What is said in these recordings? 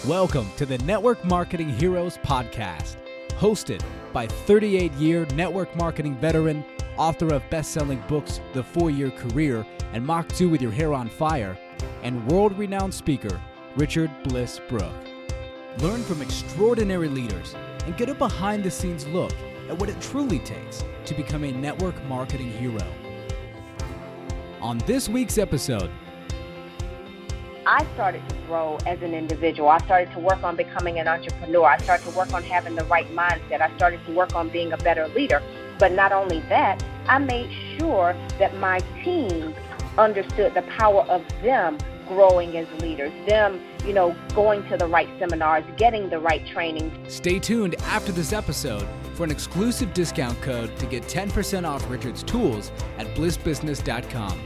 Welcome to the Network Marketing Heroes Podcast, hosted by 38-year network marketing veteran, author of best-selling books The 4-Year Career and Mach 2 with Your Hair on Fire, and world-renowned speaker, Richard Bliss Brooke. Learn from extraordinary leaders and get a behind-the-scenes look at what it truly takes to become a network marketing hero. On this week's episode, I started to grow as an individual. I started to work on becoming an entrepreneur. I started to work on having the right mindset. I started to work on being a better leader. But not only that, I made sure that my team understood the power of them growing as leaders, them, going to the right seminars, getting the right training. Stay tuned after this episode for an exclusive discount code to get 10% off Richard's tools at blissbusiness.com.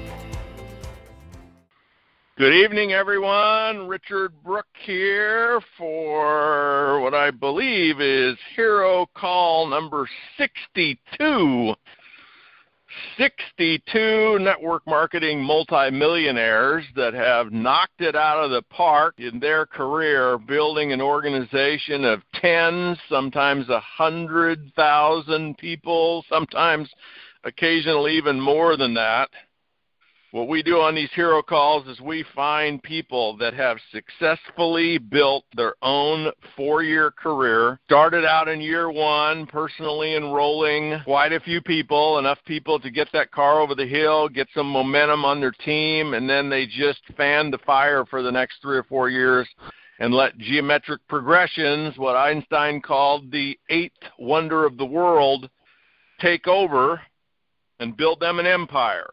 Good evening, everyone. Richard Brooke here for what I believe is Hero Call number 62. 62 network marketing multimillionaires that have knocked it out of the park in their career, building an organization of tens, sometimes 100,000 people, sometimes occasionally even more than that. What we do on these hero calls is we find people that have successfully built their own 4-year career, started out in year one, personally enrolling quite a few people, enough people to get that car over the hill, get some momentum on their team, and then they just fan the fire for the next 3 or 4 years and let geometric progressions, what Einstein called the 8th wonder of the world, take over and build them an empire.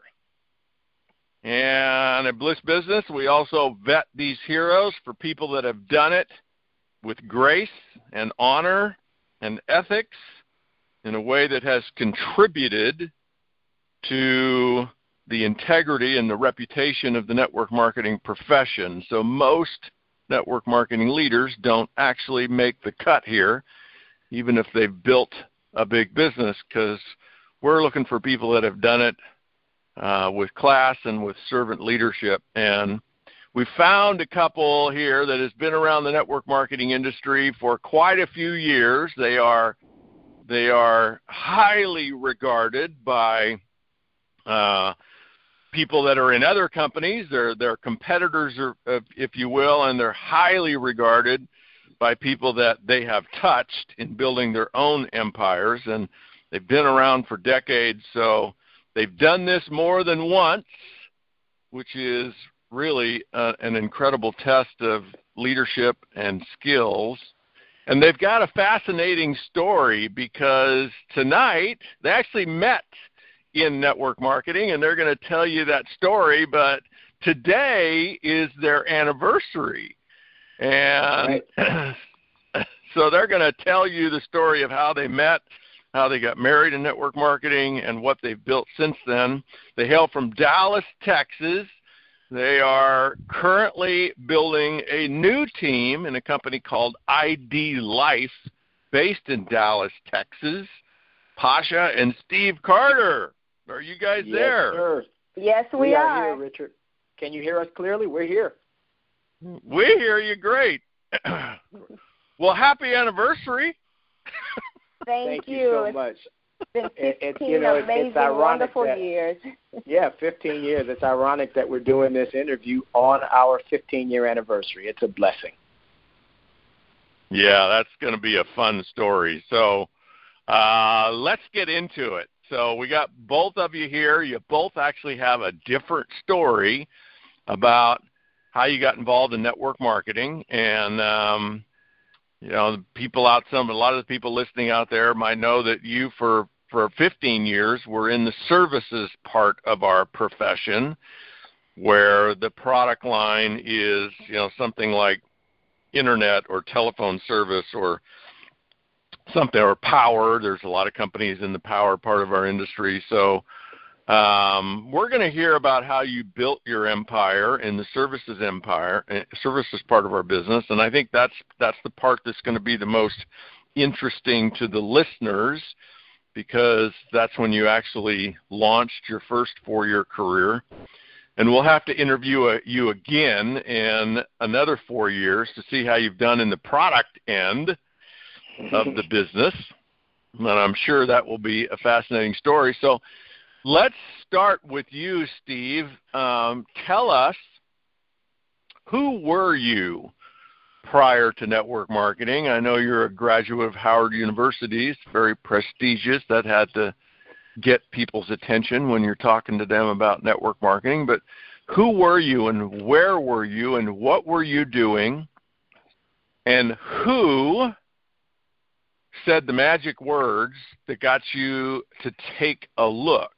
And at Bliss Business, we also vet these heroes for people that have done it with grace and honor and ethics in a way that has contributed to the integrity and the reputation of the network marketing profession. So most network marketing leaders don't actually make the cut here, even if they've built a big business, because we're looking for people that have done it with class and with servant leadership. And we found a couple here that has been around the network marketing industry for quite a few years. They are highly regarded by people that are in other companies. They're competitors, if you will, and they're highly regarded by people that they have touched in building their own empires. And they've been around for decades, so they've done this more than once, which is really an incredible test of leadership and skills. And they've got a fascinating story because tonight they actually met in network marketing, and they're going to tell you that story, but today is their anniversary. And right. So they're going to tell you the story of how they met, how they got married in network marketing, and what they've built since then. They hail from Dallas, Texas. They are currently building a new team in a company called ID Life, based in Dallas, Texas. Pasha and Steve Carter. Are you guys there? Sir. Yes, we are here, Richard. Can you hear us clearly? We're here. We hear you great. Well, happy anniversary. Thank you so much. It's been 15 amazing, wonderful years. Yeah, 15 years. It's ironic that we're doing this interview on our 15-year anniversary. It's a blessing. Yeah, that's going to be a fun story. So let's get into it. So we got both of you here. You both actually have a different story about how you got involved in network marketing. And the people a lot of the people listening out there might know that you, for 15 years, were in the services part of our profession, where the product line is, something like internet or telephone service or something, or power. There's a lot of companies in the power part of our industry. So we're going to hear about how you built your empire in the services part of our business, and I think that's the part that's going to be the most interesting to the listeners, because that's when you actually launched your first 4-year career. And we'll have to interview you again in another 4 years to see how you've done in the product end of the business. And I'm sure that will be a fascinating story. So let's start with you, Steve. Tell us, who were you prior to network marketing? I know you're a graduate of Howard University. It's very prestigious. That had to get people's attention when you're talking to them about network marketing. But who were you, and where were you, and what were you doing, and who said the magic words that got you to take a look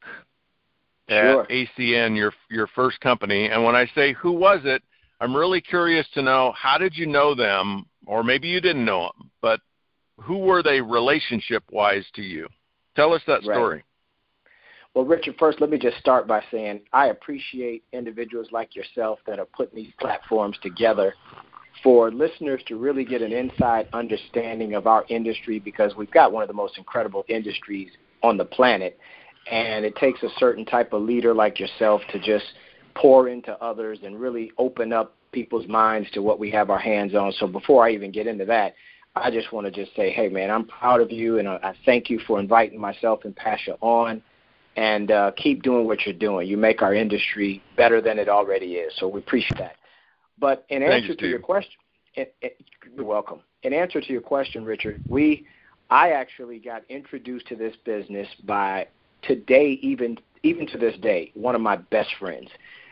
at ACN, your first company? And when I say who was it, I'm really curious to know, how did you know them, or maybe you didn't know them, but who were they relationship-wise to you? Tell us that story. Right. Well, Richard, first let me just start by saying I appreciate individuals like yourself that are putting these platforms together for listeners to really get an inside understanding of our industry, because we've got one of the most incredible industries on the planet, and it takes a certain type of leader like yourself to just pour into others and really open up people's minds to what we have our hands on. So before I even get into that, I just want to just say, hey, man, I'm proud of you, and I thank you for inviting myself and Pasha on, and keep doing what you're doing. You make our industry better than it already is, so we appreciate that. But in answer to your question, you're welcome. In answer to your question, Richard, I actually got introduced to this business by today, even to this day, one of my best friends.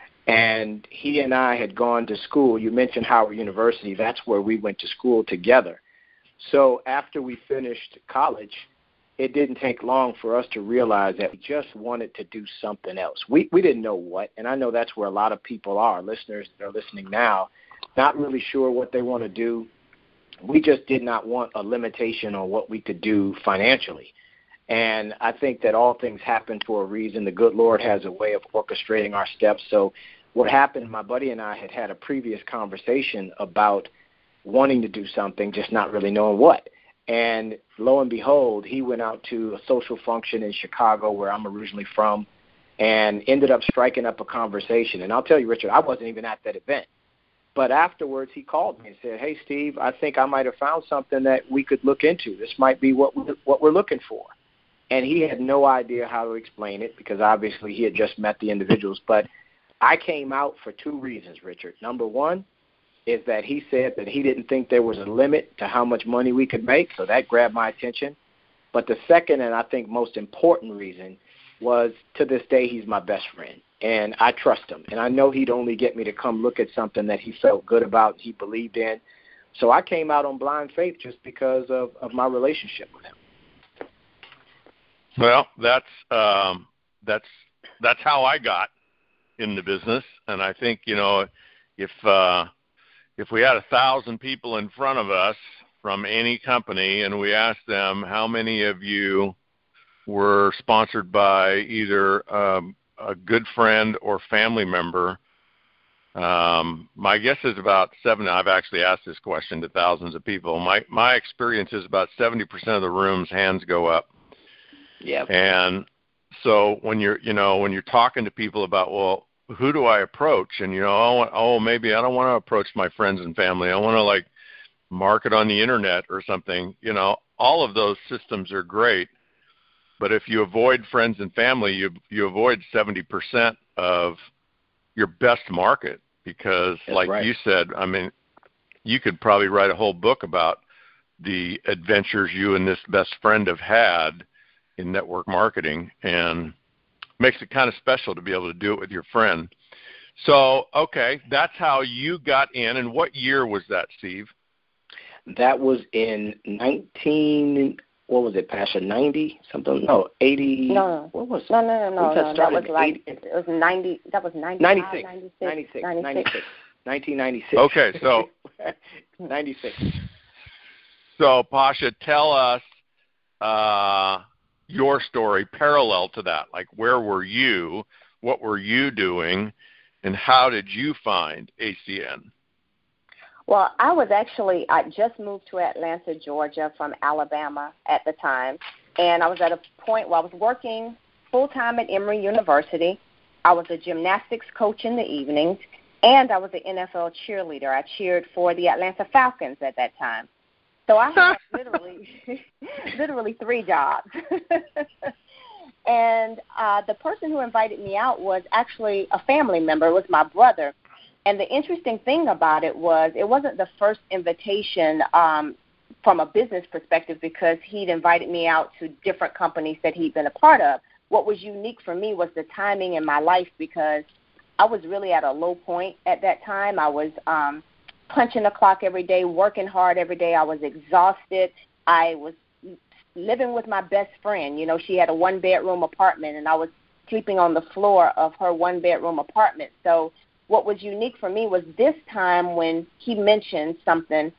And he and I had gone to school. You mentioned Howard University. That's where we went to school together. So after we finished college, it didn't take long for us to realize that we just wanted to do something else. We didn't know what, and I know that's where a lot of people are, listeners that are listening now, not really sure what they want to do. We just did not want a limitation on what we could do financially. And I think that all things happen for a reason. The good Lord has a way of orchestrating our steps. So what happened, my buddy and I had a previous conversation about wanting to do something, just not really knowing what. And lo and behold, he went out to a social function in Chicago, where I'm originally from, and ended up striking up a conversation. And I'll tell you, Richard, I wasn't even at that event. But afterwards, he called me and said, hey, Steve, I think I might have found something that we could look into. This might be what we're looking for. And he had no idea how to explain it, because obviously he had just met the individuals. But I came out for two reasons, Richard. Number one is that he said that he didn't think there was a limit to how much money we could make, so that grabbed my attention. But the second, and I think most important reason, was to this day he's my best friend, and I trust him. And I know he'd only get me to come look at something that he felt good about, he believed in. So I came out on blind faith just because of my relationship with him. Well, that's how I got in the business, and I think, if we had 1,000 people in front of us from any company, and we asked them how many of you were sponsored by either a good friend or family member, my guess is about 7. I've actually asked this question to thousands of people. My experience is about 70% of the room's hands go up. Yeah. And so when you're talking to people about, well, who do I approach? And, maybe I don't want to approach my friends and family. I want to market on the internet or something. All of those systems are great. But if you avoid friends and family, you avoid 70% of your best market, because you said, I mean, you could probably write a whole book about the adventures you and this best friend have had in network marketing, and makes it kind of special to be able to do it with your friend. So, okay, that's how you got in. And what year was that, Steve? That was in 90, something? No, 80. No. What was it? No. That was 80, it was 90. That was 96. 1996. Okay, so 96. So, Pasha, tell us your story parallel to that. Where were you? What were you doing? And how did you find ACN? Well, I just moved to Atlanta, Georgia from Alabama at the time. And I was at a point where I was working full-time at Emory University. I was a gymnastics coach in the evenings, and I was an NFL cheerleader. I cheered for the Atlanta Falcons at that time. So I had literally 3 jobs. And the person who invited me out was actually a family member. It was my brother. And the interesting thing about it was it wasn't the first invitation from a business perspective, because he'd invited me out to different companies that he'd been a part of. What was unique for me was the timing in my life, because I was really at a low point at that time. I was punching the clock every day, working hard every day. I was exhausted. I was living with my best friend. You know, she had a 1-bedroom apartment, and I was sleeping on the floor of her 1-bedroom apartment. So what was unique for me was this time when he mentioned something,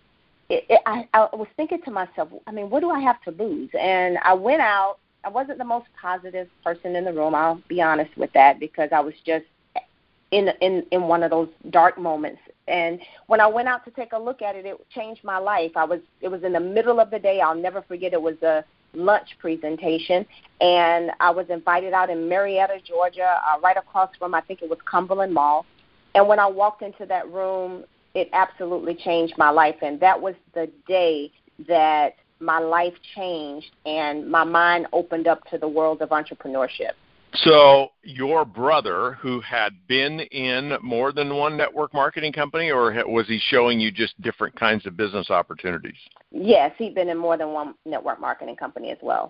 I was thinking to myself, I mean, what do I have to lose? And I went out. I wasn't the most positive person in the room, I'll be honest with that, because I was just in one of those dark moments. And when I went out to take a look at it, it changed my life. It was in the middle of the day. I'll never forget. It was a lunch presentation, and I was invited out in Marietta, Georgia, right across from, I think it was Cumberland Mall. And when I walked into that room, it absolutely changed my life. And that was the day that my life changed and my mind opened up to the world of entrepreneurship. So your brother, who had been in more than one network marketing company, or was he showing you just different kinds of business opportunities? Yes, he'd been in more than one network marketing company as well.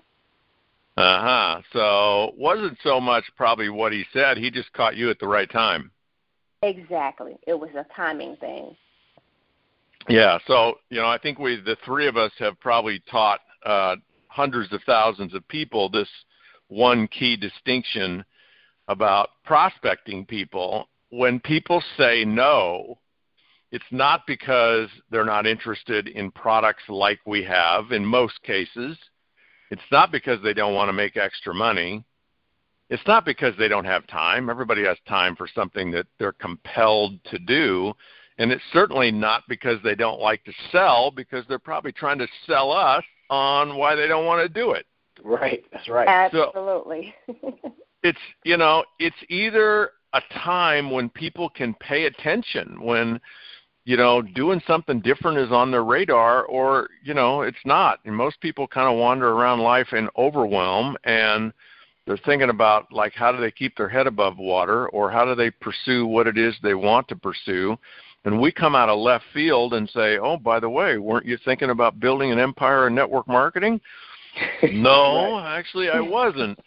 Uh-huh. So wasn't so much probably what he said. He just caught you at the right time. Exactly. It was a timing thing. Yeah. So, I think the 3 of us have probably taught hundreds of thousands of people this one key distinction about prospecting people. When people say no, it's not because they're not interested in products like we have in most cases. It's not because they don't want to make extra money. It's not because they don't have time. Everybody has time for something that they're compelled to do. And it's certainly not because they don't like to sell, because they're probably trying to sell us on why they don't want to do it. Right, that's right. Absolutely. So it's either a time when people can pay attention, when, doing something different is on their radar, or, it's not. And most people kind of wander around life in overwhelm, and they're thinking about, like, how do they keep their head above water, or how do they pursue what it is they want to pursue. And we come out of left field and say, oh, by the way, weren't you thinking about building an empire in network marketing? No, right. Actually, I wasn't.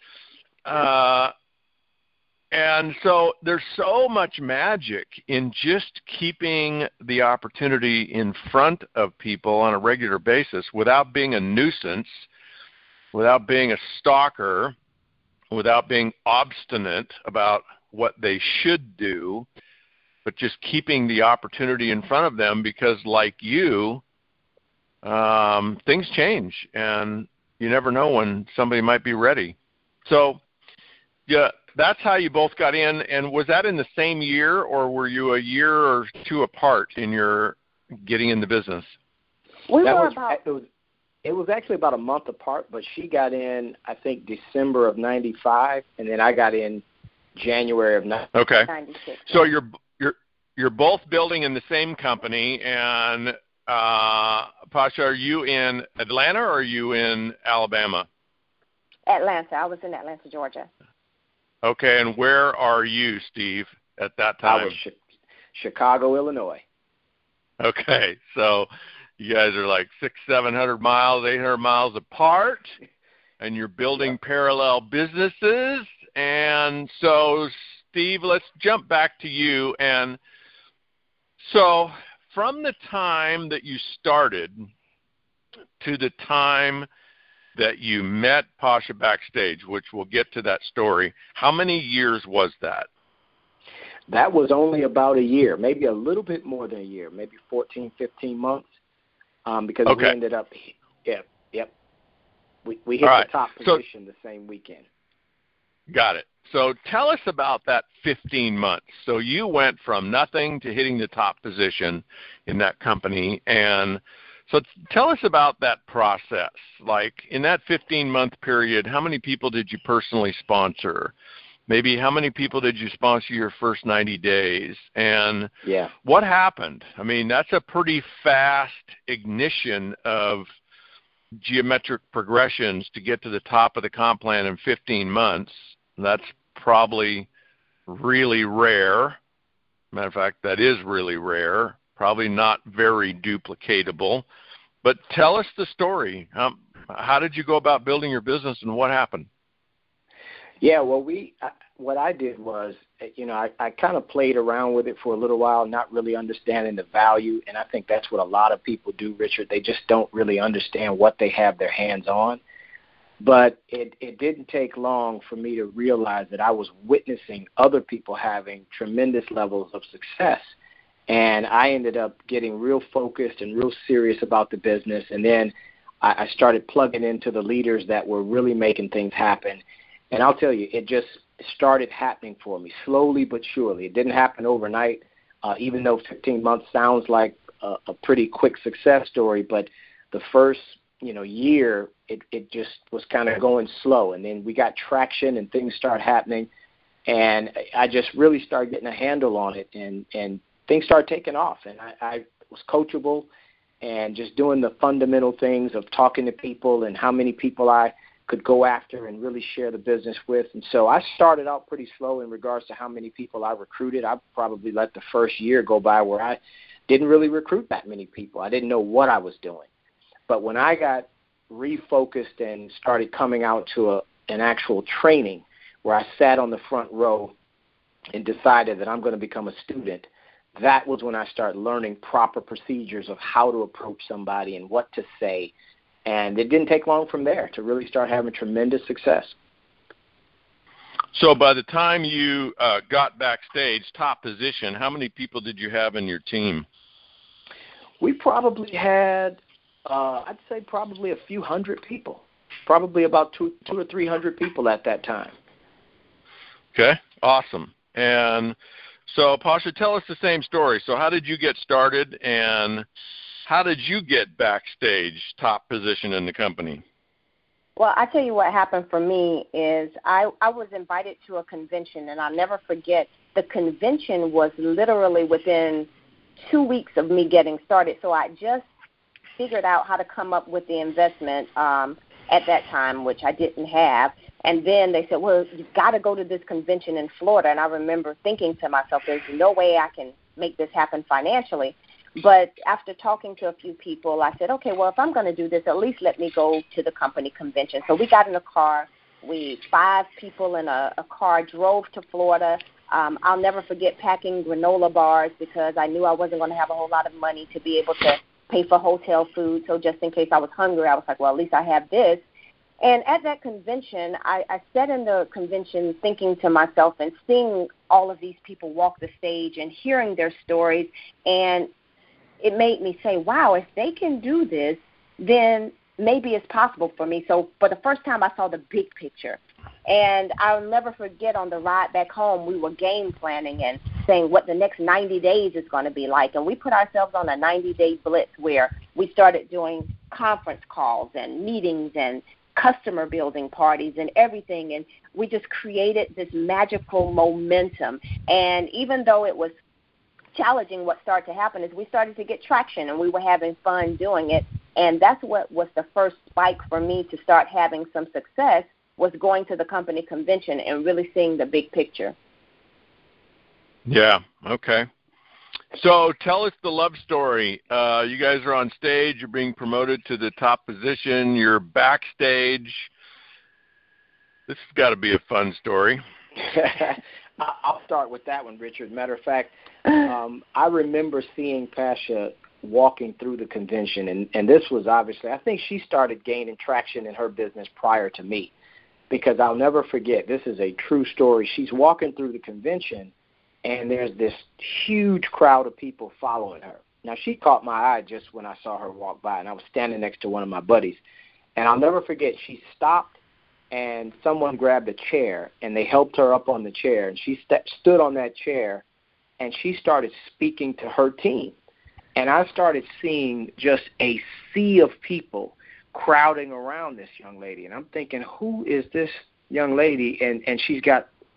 And so there's so much magic in just keeping the opportunity in front of people on a regular basis without being a nuisance, without being a stalker, without being obstinate about what they should do, but just keeping the opportunity in front of them, because like you, things change, and you never know when somebody might be ready. So, yeah, that's how you both got in. And was that in the same year, or were you a year or 2 apart in your getting in the business? It was actually about a month apart, but she got in, I think, December of 95, and then I got in January of 96. Okay. So you're both building in the same company, and Pasha, are you in Atlanta or are you in Alabama? Atlanta. I was in Atlanta, Georgia. Okay, and where are you, Steve, at that time? I was Chicago, Illinois. Okay, so you guys are like 600-700 miles, 800 miles apart, and you're building parallel businesses. And so, Steve, let's jump back to you. And so from the time that you started to the time that you met Pasha backstage, which we'll get to that story, how many years was that? That was only about a year, maybe a little bit more than a year, maybe 14, 15 months, because we ended up, we hit the top position the same weekend. Got it. So tell us about that 15 months. So you went from nothing to hitting the top position in that company. And so tell us about that process. Like in that 15-month period, how many people did you personally sponsor? maybe how many people did you sponsor your first 90 days? And yeah, what happened? I mean, that's a pretty fast ignition of geometric progressions to get to the top of the comp plan in 15 months. That's probably really rare. Matter of fact, that is really rare, probably not very duplicatable. But tell us the story. How did you go about building your business, and what happened? Yeah, well, what I did was, I kind of played around with it for a little while, not really understanding the value, and I think that's what a lot of people do, Richard. They just don't really understand what they have their hands on. But it didn't take long for me to realize that I was witnessing other people having tremendous levels of success. And I ended up getting real focused and real serious about the business. And then I started plugging into the leaders that were really making things happen. And I'll tell you, it just started happening for me, slowly but surely. It didn't happen overnight, even though 15 months sounds like a pretty quick success story. But the first year, it just was kind of going slow. And then we got traction and things started happening. And I just really started getting a handle on it. And things started taking off. And I was coachable and just doing the fundamental things of talking to people and how many people I could go after and really share the business with. And so I started out pretty slow in regards to how many people I recruited. I probably let the first year go by where I didn't really recruit that many people. I didn't know what I was doing. But when I got refocused and started coming out to an actual training where I sat on the front row and decided that I'm going to become a student, that was when I started learning proper procedures of how to approach somebody and what to say. And it didn't take long from there to really start having tremendous success. So by the time you got backstage, top position, how many people did you have in your team? We probably had, I'd say probably a few hundred people, probably about 200 or 300 people at that time. Okay, awesome. And so, Pasha, tell us the same story. So how did you get started, and how did you get backstage, top position in the company? Well, I tell you what happened for me is I was invited to a convention, and I'll never forget, the convention was literally within 2 weeks of me getting started. So I just figured out how to come up with the investment at that time, which I didn't have. And then they said, well, you've got to go to this convention in Florida. And I remember thinking to myself, there's no way I can make this happen financially. But after talking to a few people, I said, okay, well, if I'm going to do this, at least let me go to the company convention. So we got in a car. 5 people in a car drove to Florida. I'll never forget packing granola bars because I knew I wasn't going to have a whole lot of money to be able to pay for hotel food. So just in case I was hungry, I was like, well, at least I have this. And at that convention, I sat in the convention thinking to myself and seeing all of these people walk the stage and hearing their stories. And it made me say, wow, if they can do this, then maybe it's possible for me. So for the first time, I saw the big picture. And I'll never forget on the ride back home, we were game planning and saying what the next 90 days is going to be like. And we put ourselves on a 90-day blitz where we started doing conference calls and meetings and customer building parties and everything. And we just created this magical momentum. And even though it was challenging, what started to happen is we started to get traction and we were having fun doing it. And that's what was the first spike for me to start having some success, was going to the company convention and really seeing the big picture. Yeah, okay. So tell us the love story. You guys are on stage. You're being promoted to the top position. You're backstage. This has got to be a fun story. I'll start with that one, Richard. Matter of fact, I remember seeing Pasha walking through the convention, and this was obviously, I think she started gaining traction in her business prior to me, because I'll never forget, this is a true story. She's walking through the convention, and there's this huge crowd of people following her. Now, she caught my eye just when I saw her walk by, and I was standing next to one of my buddies. And I'll never forget, she stopped, and someone grabbed a chair, and they helped her up on the chair. And she stood on that chair, and she started speaking to her team. And I started seeing just a sea of people crowding around this young lady. And I'm thinking, who is this young lady? And she's got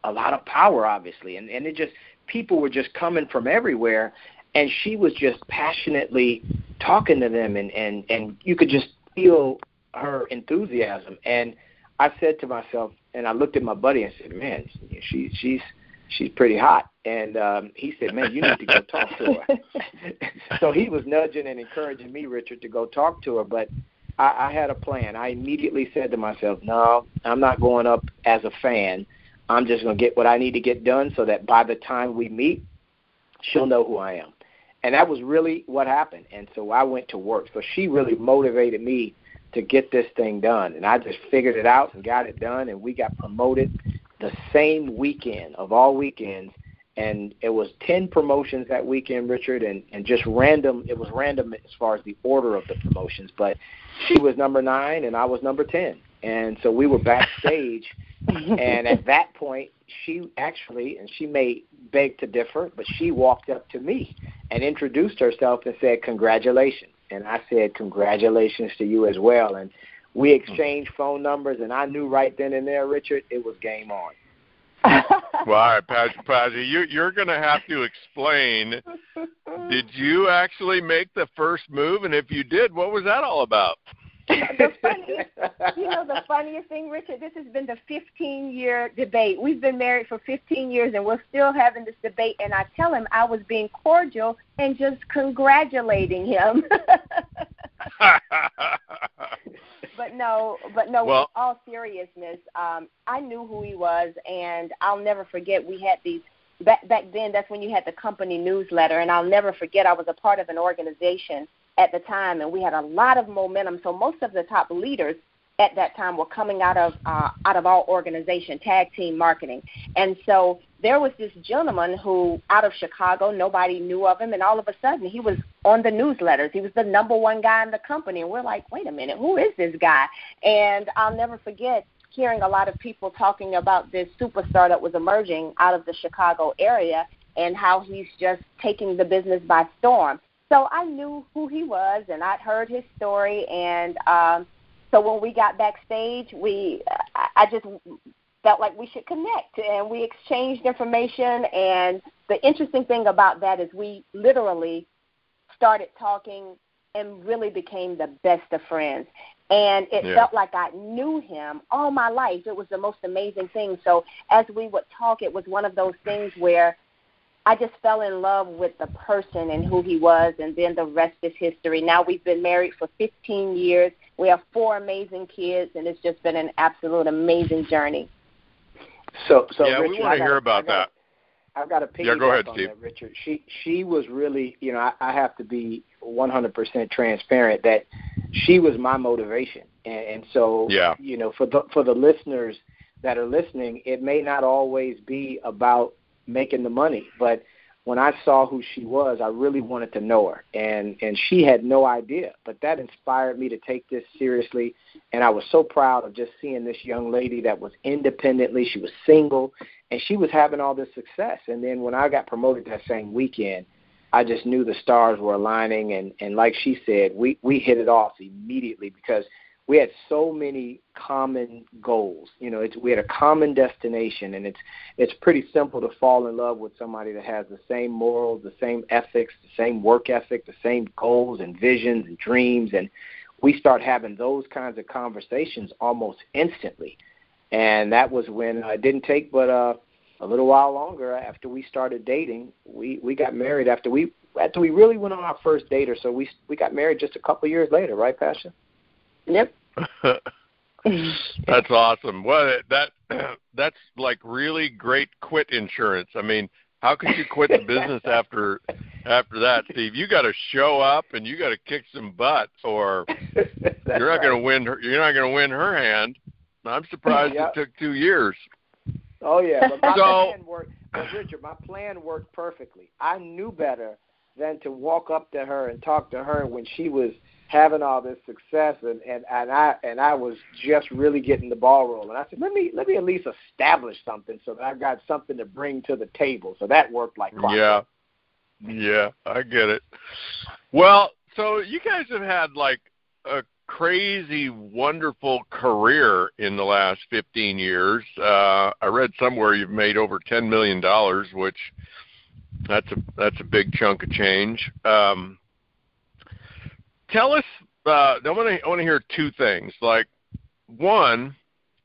a lot of power, obviously, and it just, people were just coming from everywhere, and she was just passionately talking to them, and you could just feel her enthusiasm. And I said to myself, and I looked at my buddy and said, man, she's pretty hot. And he said, man, you need to go talk to her. So he was nudging and encouraging me, Richard, to go talk to her. But I had a plan. I immediately said to myself, no, I'm not going up as a fan. I'm just going to get what I need to get done so that by the time we meet, she'll know who I am. And that was really what happened. And so I went to work. So she really motivated me to get this thing done. And I just figured it out and got it done, and we got promoted the same weekend of all weekends. And it was 10 promotions that weekend, Richard, and just random. It was random as far as the order of the promotions. But she was number 9 and I was number 10. And so we were backstage. And at that point, she actually, and she may beg to differ, but she walked up to me and introduced herself and said, congratulations. And I said, congratulations to you as well. And we exchanged phone numbers, and I knew right then and there, Richard, it was game on. Well, all right, Pazzi, you're going to have to explain, did you actually make the first move? And if you did, what was that all about? The funniest thing, Richard, this has been the 15-year debate. We've been married for 15 years, and we're still having this debate. And I tell him I was being cordial and just congratulating him. But no. Well, in all seriousness, I knew who he was, and I'll never forget. We had these back then. That's when you had the company newsletter, and I'll never forget. I was a part of an organization at the time, and we had a lot of momentum. So most of the top leaders at that time were coming out of our organization, Tag Team Marketing. And so there was this gentleman who, out of Chicago, nobody knew of him, and all of a sudden he was on the newsletters. He was the number one guy in the company, and we're like, wait a minute, who is this guy? And I'll never forget hearing a lot of people talking about this superstar that was emerging out of the Chicago area and how he's just taking the business by storm. So I knew who he was, and I'd heard his story, and so when we got backstage, I just felt like we should connect, and we exchanged information. And the interesting thing about that is we literally started talking and really became the best of friends. And it felt like I knew him all my life. It was the most amazing thing. So as we would talk, it was one of those things where I just fell in love with the person and who he was, and then the rest is history. Now we've been married for 15 years. We have 4 amazing kids, and it's just been an absolute amazing journey. So yeah, Richard, we want to hear about that. I've got to piggyback go ahead, on Steve. that, Richard. She was really, I have to be 100% transparent that she was my motivation. And so, for the listeners that are listening, it may not always be about making the money, but when I saw who she was, I really wanted to know her, and she had no idea, but that inspired me to take this seriously, and I was so proud of just seeing this young lady that was independently, she was single, and she was having all this success. And then when I got promoted that same weekend, I just knew the stars were aligning, and like she said, we hit it off immediately because we had so many common goals. We had a common destination, and it's pretty simple to fall in love with somebody that has the same morals, the same ethics, the same work ethic, the same goals and visions and dreams. And we start having those kinds of conversations almost instantly. And that was when it didn't take but a little while longer after we started dating. We got married after we really went on our first date or so. We got married just a couple of years later, right, Pasha? Yep. That's awesome. Well, that's like really great quit insurance. I mean, how could you quit the business after that, Steve? You got to show up and you got to kick some butt, or you're not going to win. You're not going to win her hand. I'm surprised it took 2 years. Oh yeah, but my plan worked. But Richard, my plan worked perfectly. I knew better than to walk up to her and talk to her when she was having all this success, and I was just really getting the ball rolling. I said, let me at least establish something so that I've got something to bring to the table. So that worked like clockwork. Yeah, I get it. Well, so you guys have had like a crazy, wonderful career in the last 15 years. I read somewhere you've made over $10 million, which that's a big chunk of change. Tell us. I want to hear two things. Like, one,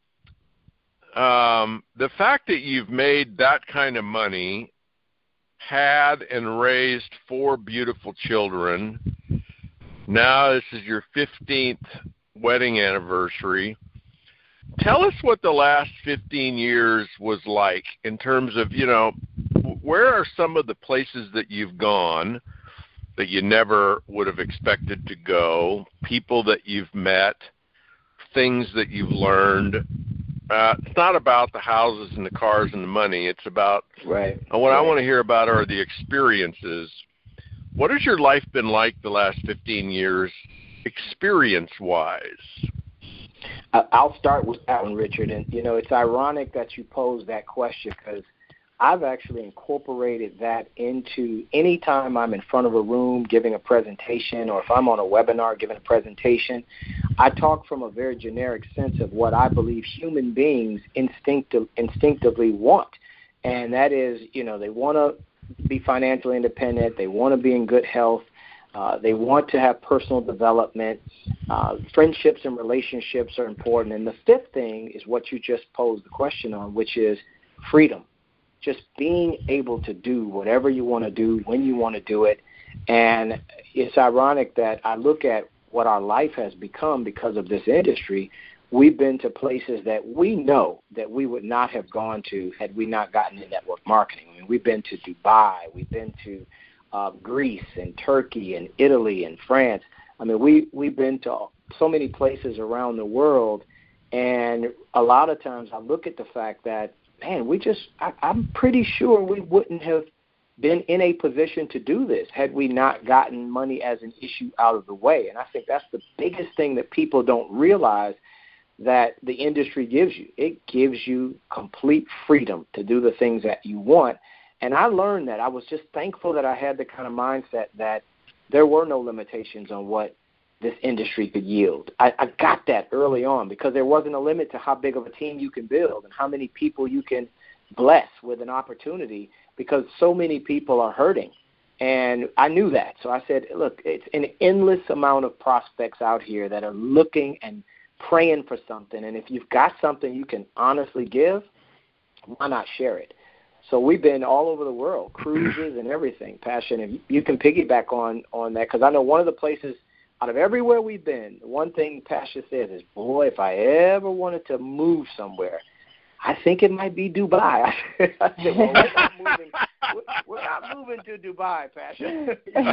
the fact that you've made that kind of money, had and raised 4 beautiful children. Now this is your 15th wedding anniversary. Tell us what the last 15 years was like in terms of, where are some of the places that you've gone that you never would have expected to go, people that you've met, things that you've learned. It's not about the houses and the cars and the money. It's about right. What I want to hear about are the experiences. What has your life been like the last 15 years, experience-wise? I'll start with that one, Richard. And, it's ironic that you posed that question because I've actually incorporated that into any time I'm in front of a room giving a presentation, or if I'm on a webinar giving a presentation, I talk from a very generic sense of what I believe human beings instinctively want. And that is, they want to be financially independent. They want to be in good health. They want to have personal development. Friendships and relationships are important. And the fifth thing is what you just posed the question on, which is freedom. Just being able to do whatever you want to do when you want to do it. And it's ironic that I look at what our life has become because of this industry. We've been to places that we know that we would not have gone to had we not gotten into network marketing. I mean, we've been to Dubai. We've been to Greece and Turkey and Italy and France. I mean, we've been to so many places around the world. And a lot of times I look at the fact that, man, I'm pretty sure we wouldn't have been in a position to do this had we not gotten money as an issue out of the way. And I think that's the biggest thing that people don't realize that the industry gives you. It gives you complete freedom to do the things that you want. And I learned that. I was just thankful that I had the kind of mindset that there were no limitations on what this industry could yield. I got that early on because there wasn't a limit to how big of a team you can build and how many people you can bless with an opportunity because so many people are hurting. And I knew that. So I said, look, it's an endless amount of prospects out here that are looking and praying for something. And if you've got something you can honestly give, why not share it? So we've been all over the world, cruises and everything, Passion. If you can piggyback on that, because I know one of the places out of everywhere we've been, the one thing Pasha says is, boy, if I ever wanted to move somewhere, I think it might be Dubai. I said, well, we're not moving to Dubai, Pasha.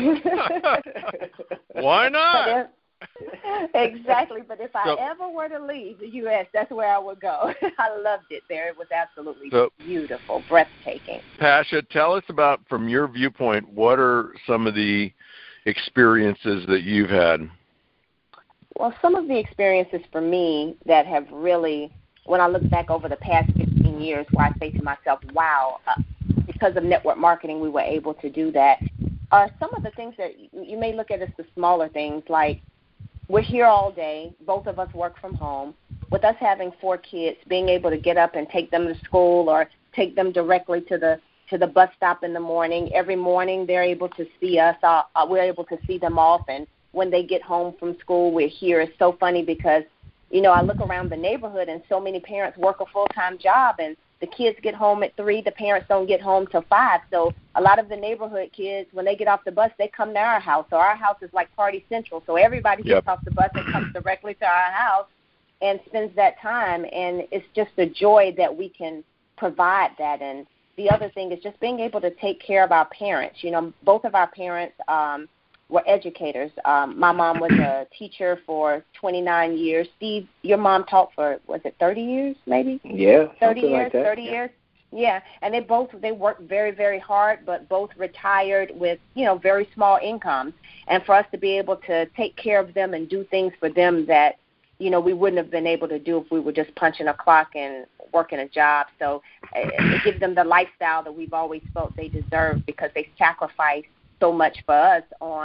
Why not? Exactly. But if I ever were to leave the U.S., that's where I would go. I loved it there. It was absolutely beautiful, breathtaking. Pasha, tell us about, from your viewpoint, what are some of the experiences that you've had? Well, some of the experiences for me that have really, when I look back over the past 15 years, where I say to myself, wow, because of network marketing, we were able to do that, are some of the things that you may look at as the smaller things, like we're here all day, both of us work from home. With us having 4 kids, being able to get up and take them to school or take them directly to the bus stop in the morning. Every morning they're able to see us. We're able to see them off. And when they get home from school, we're here. It's so funny because, I look around the neighborhood and so many parents work a full-time job and the kids get home at 3. The parents don't get home till 5. So a lot of the neighborhood kids, when they get off the bus, they come to our house. So our house is like party central. So everybody gets off the bus and comes directly to our house and spends that time. And it's just a joy that we can provide that. And the other thing is just being able to take care of our parents. Both of our parents were educators. My mom was a teacher for 29 years. Steve, your mom taught for, was it 30 years maybe? Yeah, 30 years, like that. 30 years. Yeah, and they worked very, very hard, but both retired with, very small incomes. And for us to be able to take care of them and do things for them that, we wouldn't have been able to do if we were just punching a clock and working a job. So it gives them the lifestyle that we've always felt they deserve because they sacrifice so much for us on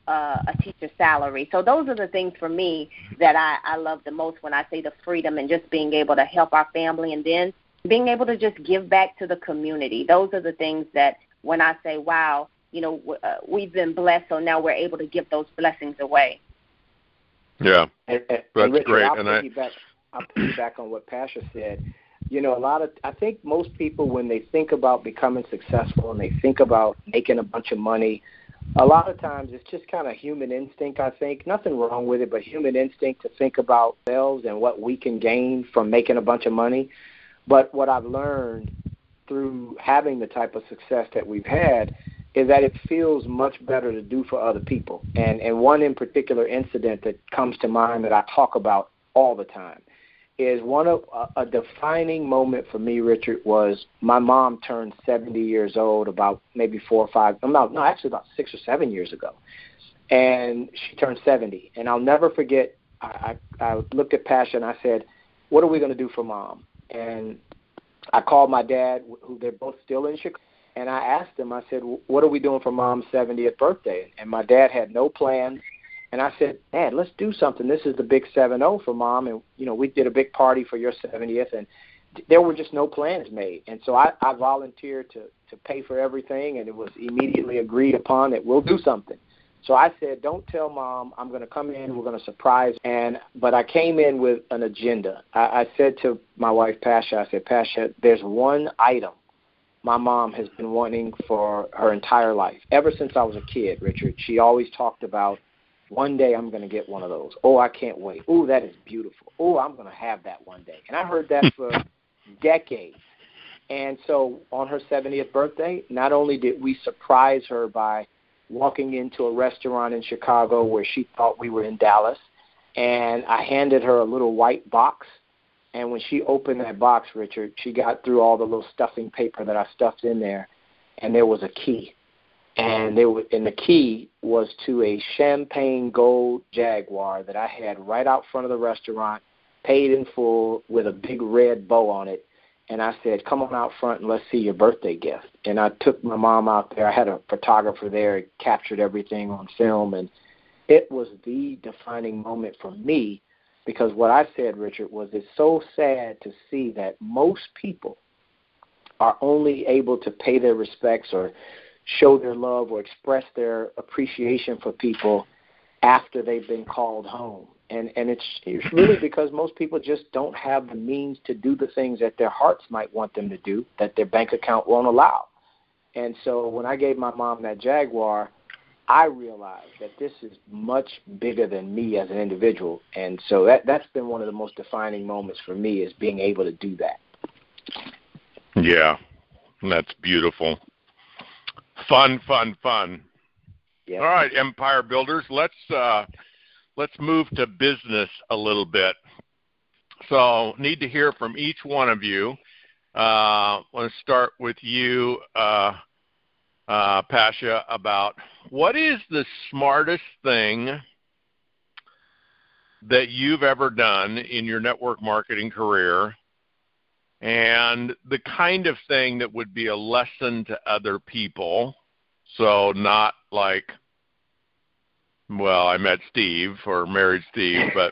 a teacher's salary. So those are the things for me that I love the most when I say the freedom and just being able to help our family and then being able to just give back to the community. Those are the things that when I say, wow, we've been blessed, so now we're able to give those blessings away. Yeah, and that's Richard, great. I'll piggyback on what Pasha said. I think most people, when they think about becoming successful and they think about making a bunch of money, a lot of times it's just kind of human instinct, I think. Nothing wrong with it, but human instinct to think about ourselves and what we can gain from making a bunch of money. But what I've learned through having the type of success that we've had is that it feels much better to do for other people. And one in particular incident that comes to mind that I talk about all the time is a defining moment for me, Richard, was my mom turned 70 years old about maybe about 6 or 7 years ago. And she turned 70. And I'll never forget, I looked at Pasha and I said, what are we going to do for Mom? And I called my dad, who they're both still in Chicago, and I asked him, I said, what are we doing for Mom's 70th birthday? And my dad had no plans. And I said, Dad, let's do something. This is the big 7-0 for Mom. And, we did a big party for your 70th, and there were just no plans made. And so I volunteered to pay for everything, and it was immediately agreed upon that we'll do something. So I said, don't tell Mom. I'm going to come in. We're going to surprise. But I came in with an agenda. I said to my wife, Pasha, I said, Pasha, there's one item my mom has been wanting for her entire life. Ever since I was a kid, Richard, she always talked about, one day I'm going to get one of those. Oh, I can't wait. Oh, that is beautiful. Oh, I'm going to have that one day. And I heard that for decades. And so on her 70th birthday, not only did we surprise her by walking into a restaurant in Chicago where she thought we were in Dallas, and I handed her a little white box. And when she opened that box, Richard, she got through all the little stuffing paper that I stuffed in there, and there was a key. And the key was to a champagne gold Jaguar that I had right out front of the restaurant, paid in full with a big red bow on it. And I said, come on out front and let's see your birthday gift. And I took my mom out there. I had a photographer there, captured everything on film. And it was the defining moment for me, because what I said, Richard, was it's so sad to see that most people are only able to pay their respects or show their love or express their appreciation for people after they've been called home. And it's really because most people just don't have the means to do the things that their hearts might want them to do, that their bank account won't allow. And so when I gave my mom that Jaguar, I realized that this is much bigger than me as an individual. And so that's been one of the most defining moments for me, is being able to do that. Yeah, that's beautiful. Fun. Yep. All right, Empire Builders, let's move to business a little bit. So need to hear from each one of you. I want to start with you, Pasha, about what is the smartest thing that you've ever done in your network marketing career, and the kind of thing that would be a lesson to other people. So not like, well, I met Steve or married Steve, but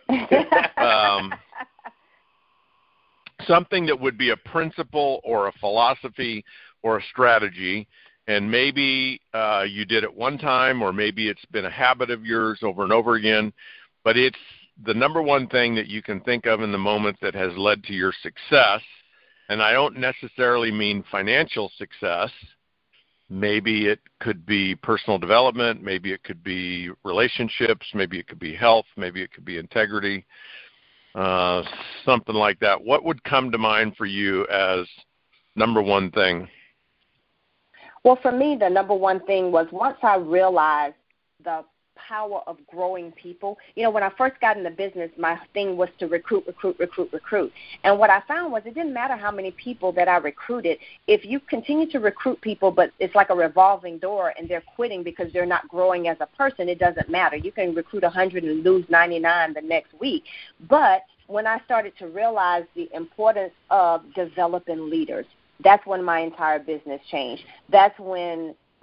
something that would be a principle or a philosophy or a strategy, and maybe you did it one time, or maybe it's been a habit of yours over and over again, but it's the number one thing that you can think of in the moment that has led to your success. And I don't necessarily mean financial success. Maybe it could be personal development. Maybe it could be relationships. Maybe it could be health. Maybe it could be integrity, something like that. What would come to mind for you as number one thing? Well, for me, the number one thing was once I realized the power of growing people. When I first got into business, my thing was to recruit. And what I found was it didn't matter how many people that I recruited. If you continue to recruit people, but it's like a revolving door and they're quitting because they're not growing as a person, it doesn't matter. You can recruit 100 and lose 99 the next week. But when I started to realize the importance of developing leaders, that's when my entire business changed. That's when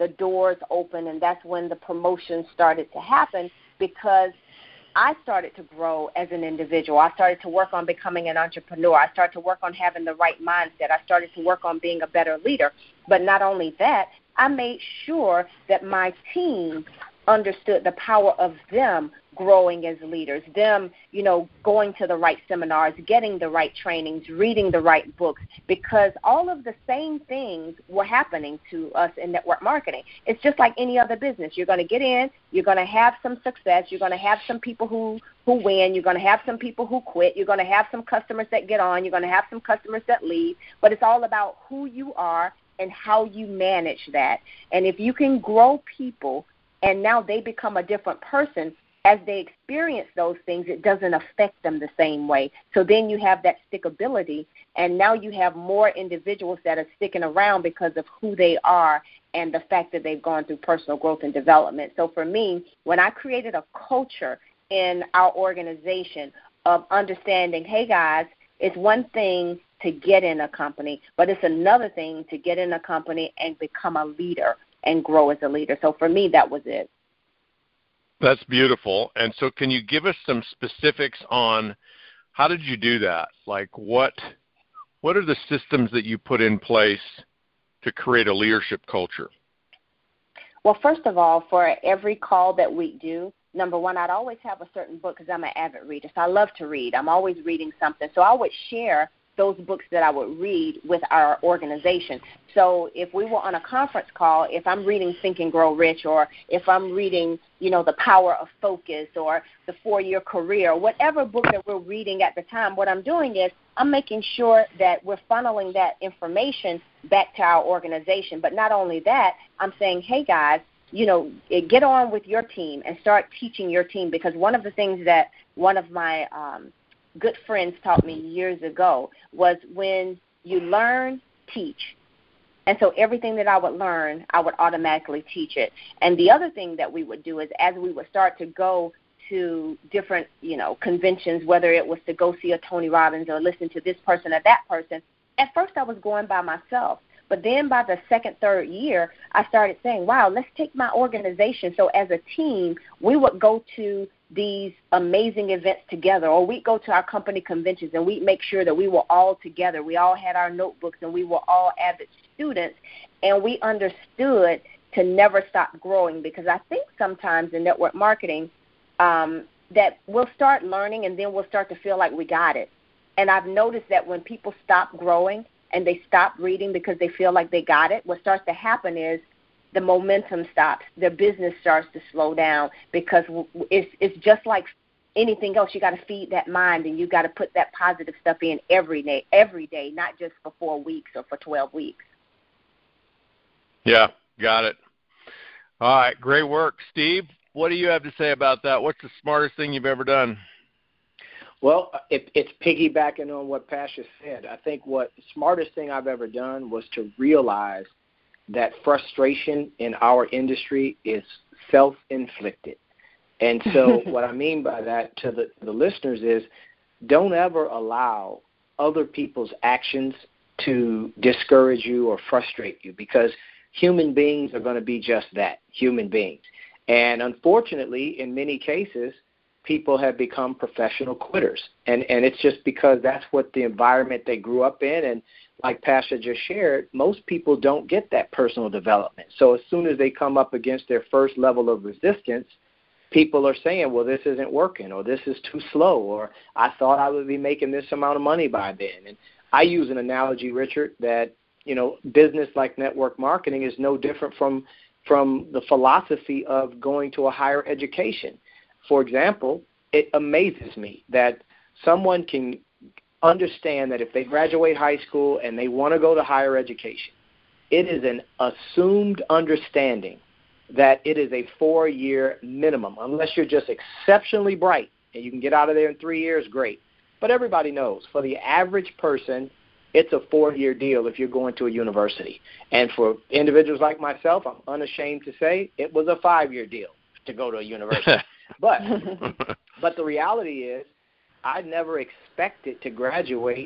the doors opened, and that's when the promotions started to happen, because I started to grow as an individual. I started to work on becoming an entrepreneur. I started to work on having the right mindset. I started to work on being a better leader. But not only that, I made sure that my team understood the power of them growing as leaders, them, going to the right seminars, getting the right trainings, reading the right books, because all of the same things were happening to us in network marketing. It's just like any other business. You're going to get in, you're going to have some success, you're going to have some people who win, you're going to have some people who quit, you're going to have some customers that get on, you're going to have some customers that leave, but it's all about who you are and how you manage that. And if you can grow people and now they become a different person, as they experience those things, it doesn't affect them the same way. So then you have that stickability, and now you have more individuals that are sticking around because of who they are and the fact that they've gone through personal growth and development. So for me, when I created a culture in our organization of understanding, hey, guys, it's one thing to get in a company, but it's another thing to get in a company and become a leader and grow as a leader. So for me, that was it. That's beautiful. And so can you give us some specifics on how did you do that? Like what are the systems that you put in place to create a leadership culture? Well, first of all, for every call that we do, number one, I'd always have a certain book because I'm an avid reader. So I love to read. I'm always reading something. So I would share those books that I would read with our organization. So if we were on a conference call, if I'm reading Think and Grow Rich, or if I'm reading, The Power of Focus, or The 4-Year Career, whatever book that we're reading at the time, what I'm doing is I'm making sure that we're funneling that information back to our organization. But not only that, I'm saying, hey, guys, get on with your team and start teaching your team, because one of the things that one of my good friends taught me years ago was when you learn, teach. And so everything that I would learn, I would automatically teach it. And the other thing that we would do is as we would start to go to different, conventions, whether it was to go see a Tony Robbins or listen to this person or that person, at first I was going by myself. But then by the second, third year, I started saying, wow, let's take my organization. So as a team, we would go to these amazing events together, or we'd go to our company conventions, and we'd make sure that we were all together. We all had our notebooks, and we were all avid students, and we understood to never stop growing, because I think sometimes in network marketing that we'll start learning, and then we'll start to feel like we got it. And I've noticed that when people stop growing and they stop reading because they feel like they got it, what starts to happen is the momentum stops. Their business starts to slow down, because it's just like anything else. You got to feed that mind, and you got to put that positive stuff in every day, not just for 4 weeks or for 12 weeks. Yeah, got it. All right, great work. Steve, what do you have to say about that? What's the smartest thing you've ever done? Well, it's piggybacking on what Pasha said. I think what the smartest thing I've ever done was to realize that frustration in our industry is self-inflicted. And so what I mean by that to the listeners is, don't ever allow other people's actions to discourage you or frustrate you, because human beings are going to be just that, human beings. And unfortunately, in many cases, people have become professional quitters. And it's just because that's what the environment they grew up in. And like Pasha just shared, most people don't get that personal development. So as soon as they come up against their first level of resistance, people are saying, well, this isn't working, or this is too slow, or I thought I would be making this amount of money by then. And I use an analogy, Richard, that, business like network marketing is no different from the philosophy of going to a higher education. For example, it amazes me that someone can understand that if they graduate high school and they want to go to higher education, it is an assumed understanding that it is a 4-year minimum, unless you're just exceptionally bright and you can get out of there in 3 years, great. But everybody knows, for the average person, it's a 4-year deal if you're going to a university. And for individuals like myself, I'm unashamed to say it was a 5-year deal to go to a university. But the reality is, I never expected to graduate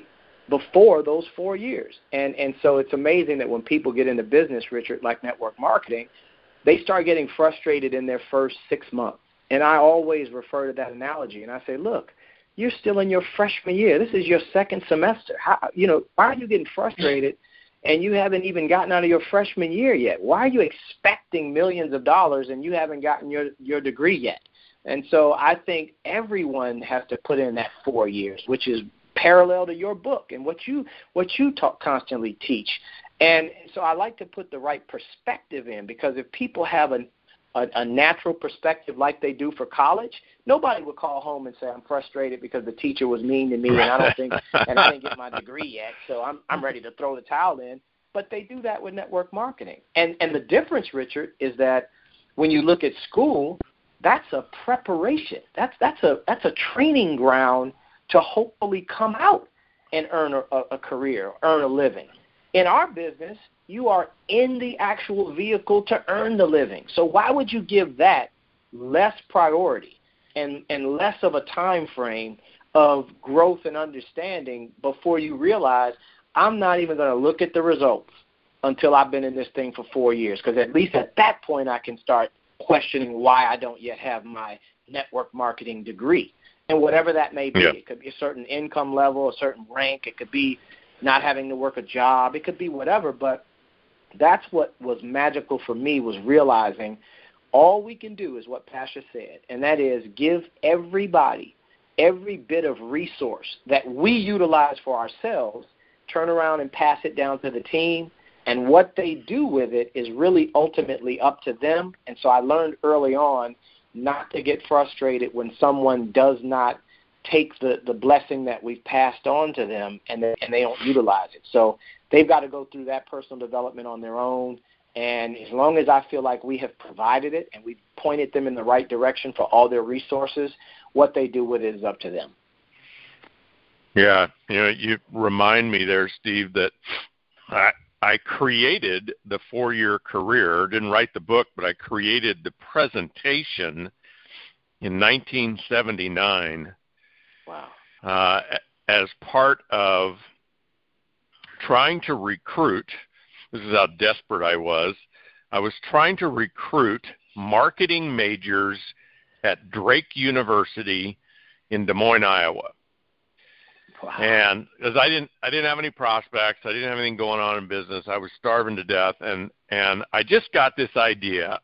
before those 4 years. And so it's amazing that when people get into business, Richard, like network marketing, they start getting frustrated in their first 6 months. And I always refer to that analogy, and I say, look, you're still in your freshman year. This is your second semester. Why are you getting frustrated and you haven't even gotten out of your freshman year yet? Why are you expecting millions of dollars and you haven't gotten your degree yet? And so I think everyone has to put in that 4 years, which is parallel to your book and what you constantly teach. And so I like to put the right perspective in, because if people have a natural perspective like they do for college, nobody would call home and say, I'm frustrated because the teacher was mean to me and I didn't get my degree yet, so I'm ready to throw the towel in. But they do that with network marketing. And the difference, Richard, is that when you look at school, that's a preparation. That's a training ground to hopefully come out and earn a career, earn a living. In our business, you are in the actual vehicle to earn the living. So why would you give that less priority and less of a time frame of growth and understanding before you realize I'm not even going to look at the results until I've been in this thing for 4 years? Because at least at that point I can start questioning why I don't yet have my network marketing degree. And whatever that may be, It could be a certain income level, a certain rank. It could be not having to work a job. It could be whatever. But that's what was magical for me, was realizing all we can do is what Pasha said, and that is give everybody every bit of resource that we utilize for ourselves, turn around and pass it down to the team. And what they do with it is really ultimately up to them. And so I learned early on not to get frustrated when someone does not take the blessing that we've passed on to them and they don't utilize it. So they've got to go through that personal development on their own. And as long as I feel like we have provided it and we've pointed them in the right direction for all their resources, what they do with it is up to them. Yeah, you remind me there, Steve, that I created the 4-year career, didn't write the book, but I created the presentation in 1979. Wow. As part of trying to recruit, this is how desperate I was trying to recruit marketing majors at Drake University in Des Moines, Iowa. Wow. And because I didn't have any prospects, I didn't have anything going on in business, I was starving to death, and I just got this idea.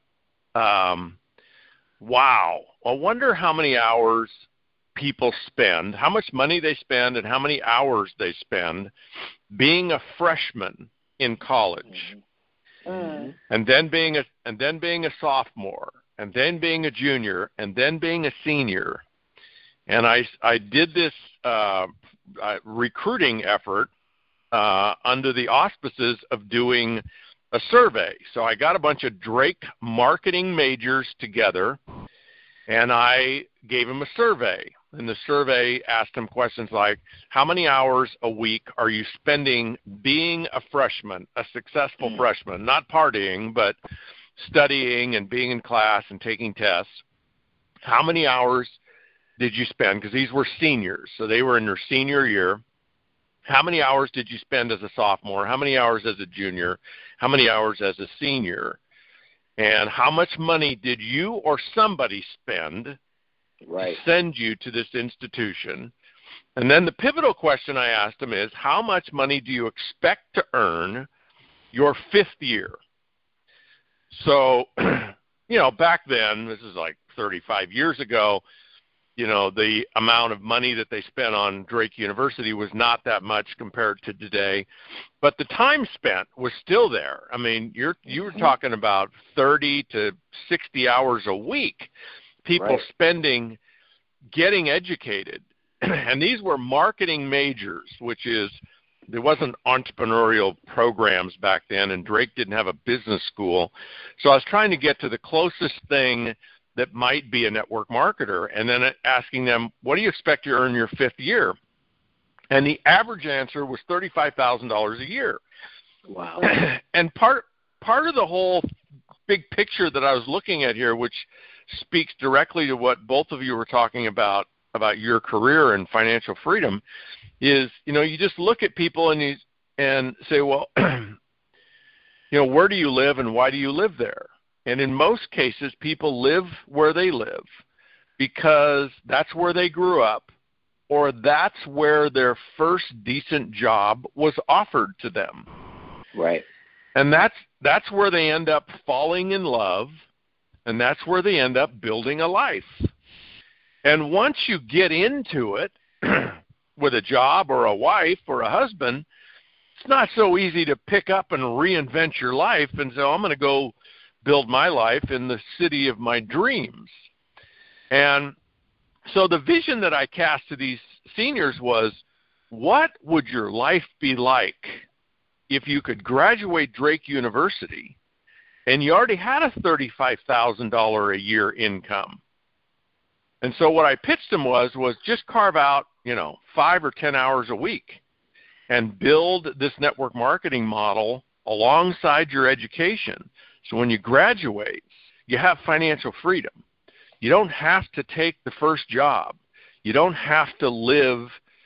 Wow, I wonder how many hours people spend, how much money they spend, and how many hours they spend being a freshman in college, and then being a sophomore, and then being a junior, and then being a senior. And I did this recruiting effort under the auspices of doing a survey. So I got a bunch of Drake marketing majors together, and I gave them a survey. And the survey asked them questions like, how many hours a week are you spending being a freshman, a successful freshman, not partying, but studying and being in class and taking tests? How many hours did you spend? Because these were seniors, so they were in their senior year. How many hours did you spend as a sophomore? How many hours as a junior? How many hours as a senior? And how much money did you or somebody spend to send you to this institution? And then the pivotal question I asked them is, how much money do you expect to earn your 5th year? So, back then, this is like 35 years ago, the amount of money that they spent on Drake University was not that much compared to today, but the time spent was still there. I mean, you were talking about 30 to 60 hours a week, people spending, getting educated. And these were marketing majors, which is, there wasn't entrepreneurial programs back then, and Drake didn't have a business school. So I was trying to get to the closest thing that might be a network marketer, and then asking them, what do you expect to earn your 5th year? And the average answer was $35,000 a year. Wow. And part of the whole big picture that I was looking at here, which speaks directly to what both of you were talking about your career and financial freedom, is, you just look at people and say, well, where do you live and why do you live there? And in most cases, people live where they live because that's where they grew up, or that's where their first decent job was offered to them. Right. And that's where they end up falling in love, and that's where they end up building a life. And once you get into it with a job or a wife or a husband, it's not so easy to pick up and reinvent your life and say, I'm going to go build my life in the city of my dreams. And so the vision that I cast to these seniors was, what would your life be like if you could graduate Drake University and you already had a $35,000 a year income? And so what I pitched them was just carve out, 5 or 10 hours a week and build this network marketing model alongside your education. So when you graduate, you have financial freedom. You don't have to take the first job. You don't have to live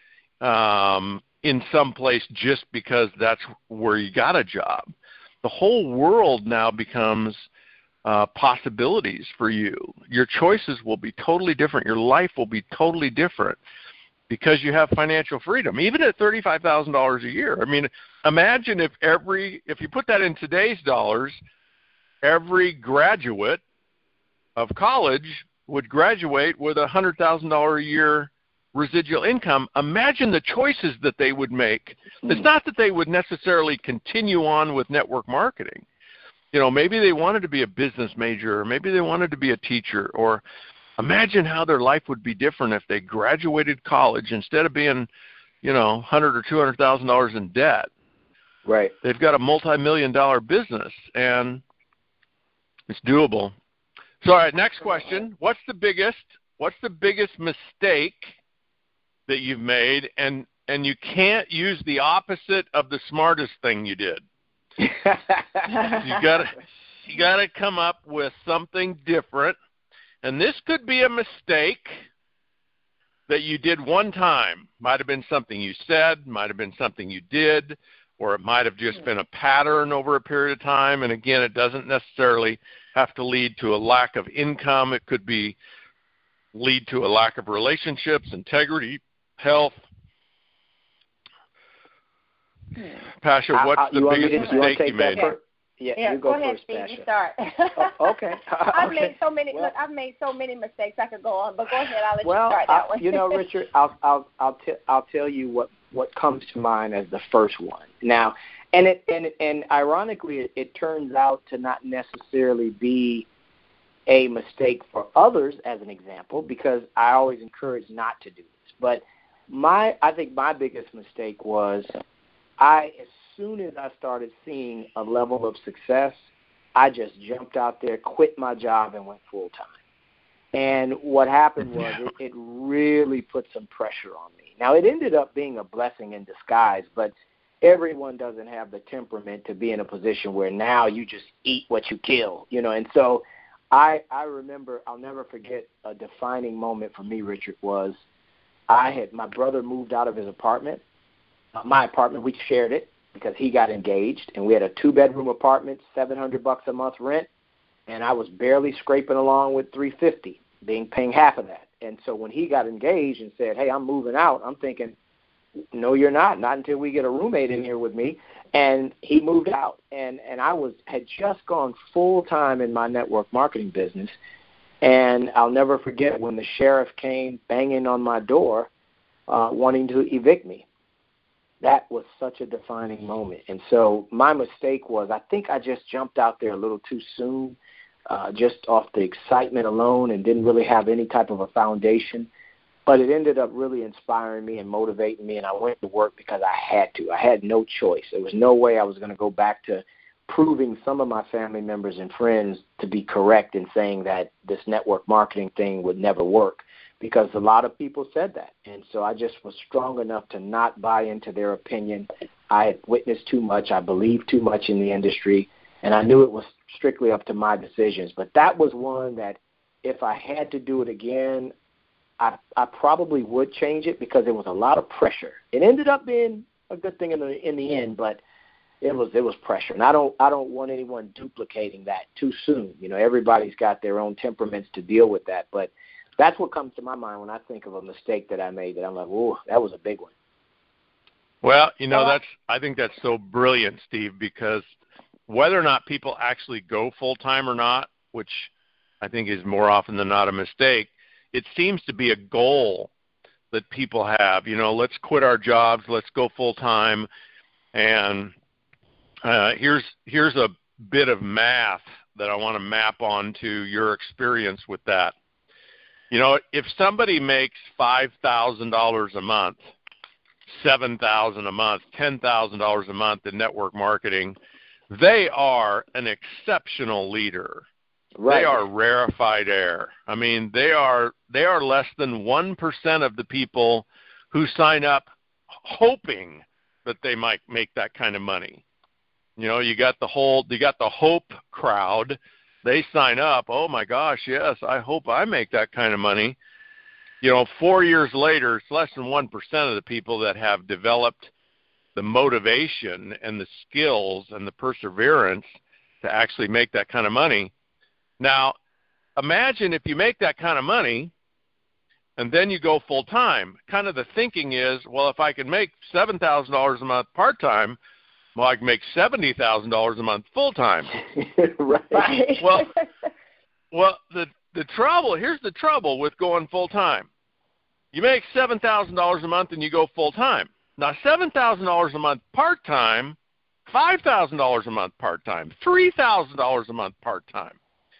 in some place just because that's where you got a job. The whole world now becomes possibilities for you. Your choices will be totally different. Your life will be totally different because you have financial freedom, even at $35,000 a year. I mean, imagine if you put that in today's dollars, every graduate of college would graduate with a $100,000 a year residual income. Imagine the choices that they would make. It's not that they would necessarily continue on with network marketing. Maybe they wanted to be a business major, or maybe they wanted to be a teacher, or imagine how their life would be different if they graduated college instead of being, $100,000 or $200,000 in debt. Right. They've got a multi-million-dollar business, and it's doable. So, all right, next question. What's the biggest mistake that you've made, and you can't use the opposite of the smartest thing you did? You gotta come up with something different, and this could be a mistake that you did one time. Might have been something you said, might have been something you did, or it might have just been a pattern over a period of time. And again, it doesn't necessarily have to lead to a lack of income. It could lead to a lack of relationships, integrity, health. Pasha, what's the biggest mistake you made? Yeah, you go ahead, first, Steve. Pasha. You start. Okay. I've made so many. Look, I've made so many mistakes. I could go on, but go ahead. I'll let you start that one. Richard, I'll tell you what comes to mind as the first one. Now, and ironically, it turns out to not necessarily be a mistake for others, as an example, because I always encourage not to do this. But I think my biggest mistake was as soon as I started seeing a level of success, I just jumped out there, quit my job, and went full-time. And what happened was it really put some pressure on me. Now, it ended up being a blessing in disguise, but everyone doesn't have the temperament to be in a position where now you just eat what you kill, And so I remember, I'll never forget, a defining moment for me, Richard, was my brother moved out of his apartment. My apartment, we shared it because he got engaged, and we had a 2-bedroom apartment, $700 a month rent, and I was barely scraping along with $350, paying half of that. And so when he got engaged and said, "Hey, I'm moving out," I'm thinking, "No, you're not until we get a roommate in here with me." And he moved out, and I had just gone full time in my network marketing business. And I'll never forget when the sheriff came banging on my door, wanting to evict me. That was such a defining moment. And so my mistake was, I think I just jumped out there a little too soon, just off the excitement alone, and didn't really have any type of a foundation. But it ended up really inspiring me and motivating me, and I went to work because I had to. I had no choice. There was no way I was going to go back to proving some of my family members and friends to be correct in saying that this network marketing thing would never work, because a lot of people said that. And so I just was strong enough to not buy into their opinion. I had witnessed too much. I believed too much in the industry, and I knew it was strictly up to my decisions. But that was one that if I had to do it again, I probably would change it because there was a lot of pressure. It ended up being a good thing in the end, but it was pressure, and I don't want anyone duplicating that too soon. Everybody's got their own temperaments to deal with that, but that's what comes to my mind when I think of a mistake that I made. That I'm like, "Whoa, that was a big one." Well, I think that's so brilliant, Steve, because whether or not people actually go full time or not, which I think is more often than not a mistake, it seems to be a goal that people have. Let's quit our jobs, let's go full time, and here's a bit of math that I want to map onto your experience with that. If somebody makes $5,000 a month, $7,000 a month, $10,000 a month in network marketing, they are an exceptional leader. Right. They are rarefied air. I mean, they are less than 1% of the people who sign up hoping that they might make that kind of money. You got the hope crowd. They sign up, oh my gosh, yes, I hope I make that kind of money. 4 years later, it's less than 1% of the people that have developed the motivation and the skills and the perseverance to actually make that kind of money. Now, imagine if you make that kind of money and then you go full time. Kind of the thinking is, well, if I can make $7,000 a month part time, well, I can make $70,000 a month full time. Right. Well, here's the trouble with going full time. You make $7,000 a month and you go full time. Now, $7,000 a month part time, $5,000 a month part time, $3,000 a month part time.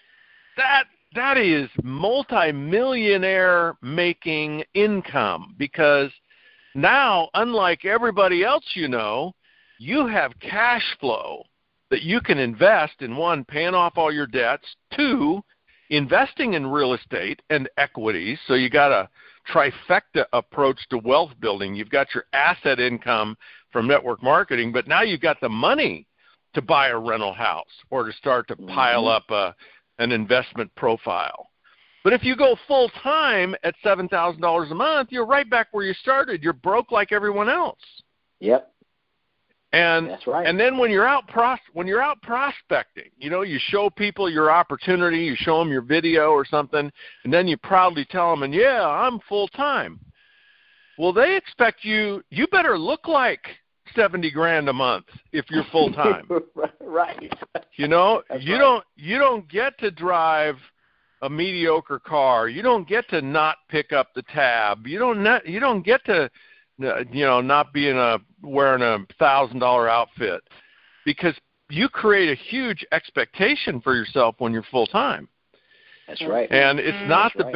That is multimillionaire making income, because now, unlike everybody else you have cash flow that you can invest in, one, paying off all your debts, two, investing in real estate and equities. So you got a trifecta approach to wealth building. You've got your asset income from network marketing, but now you've got the money to buy a rental house or to start to pile up an investment profile. But if you go full time at $7,000 a month, you're right back where you started. You're broke like everyone else. Yep. And that's right. And then when you're out prospecting, you show people your opportunity, you show them your video or something, and then you proudly tell them, and yeah, I'm full time. Well, they expect you better look like $70,000 a month if you're full time. Right. That's you don't get to drive a mediocre car. You don't get to not pick up the tab. You don't get to not wearing a $1,000 outfit, because you create a huge expectation for yourself when you're full time. That's right. And it's not the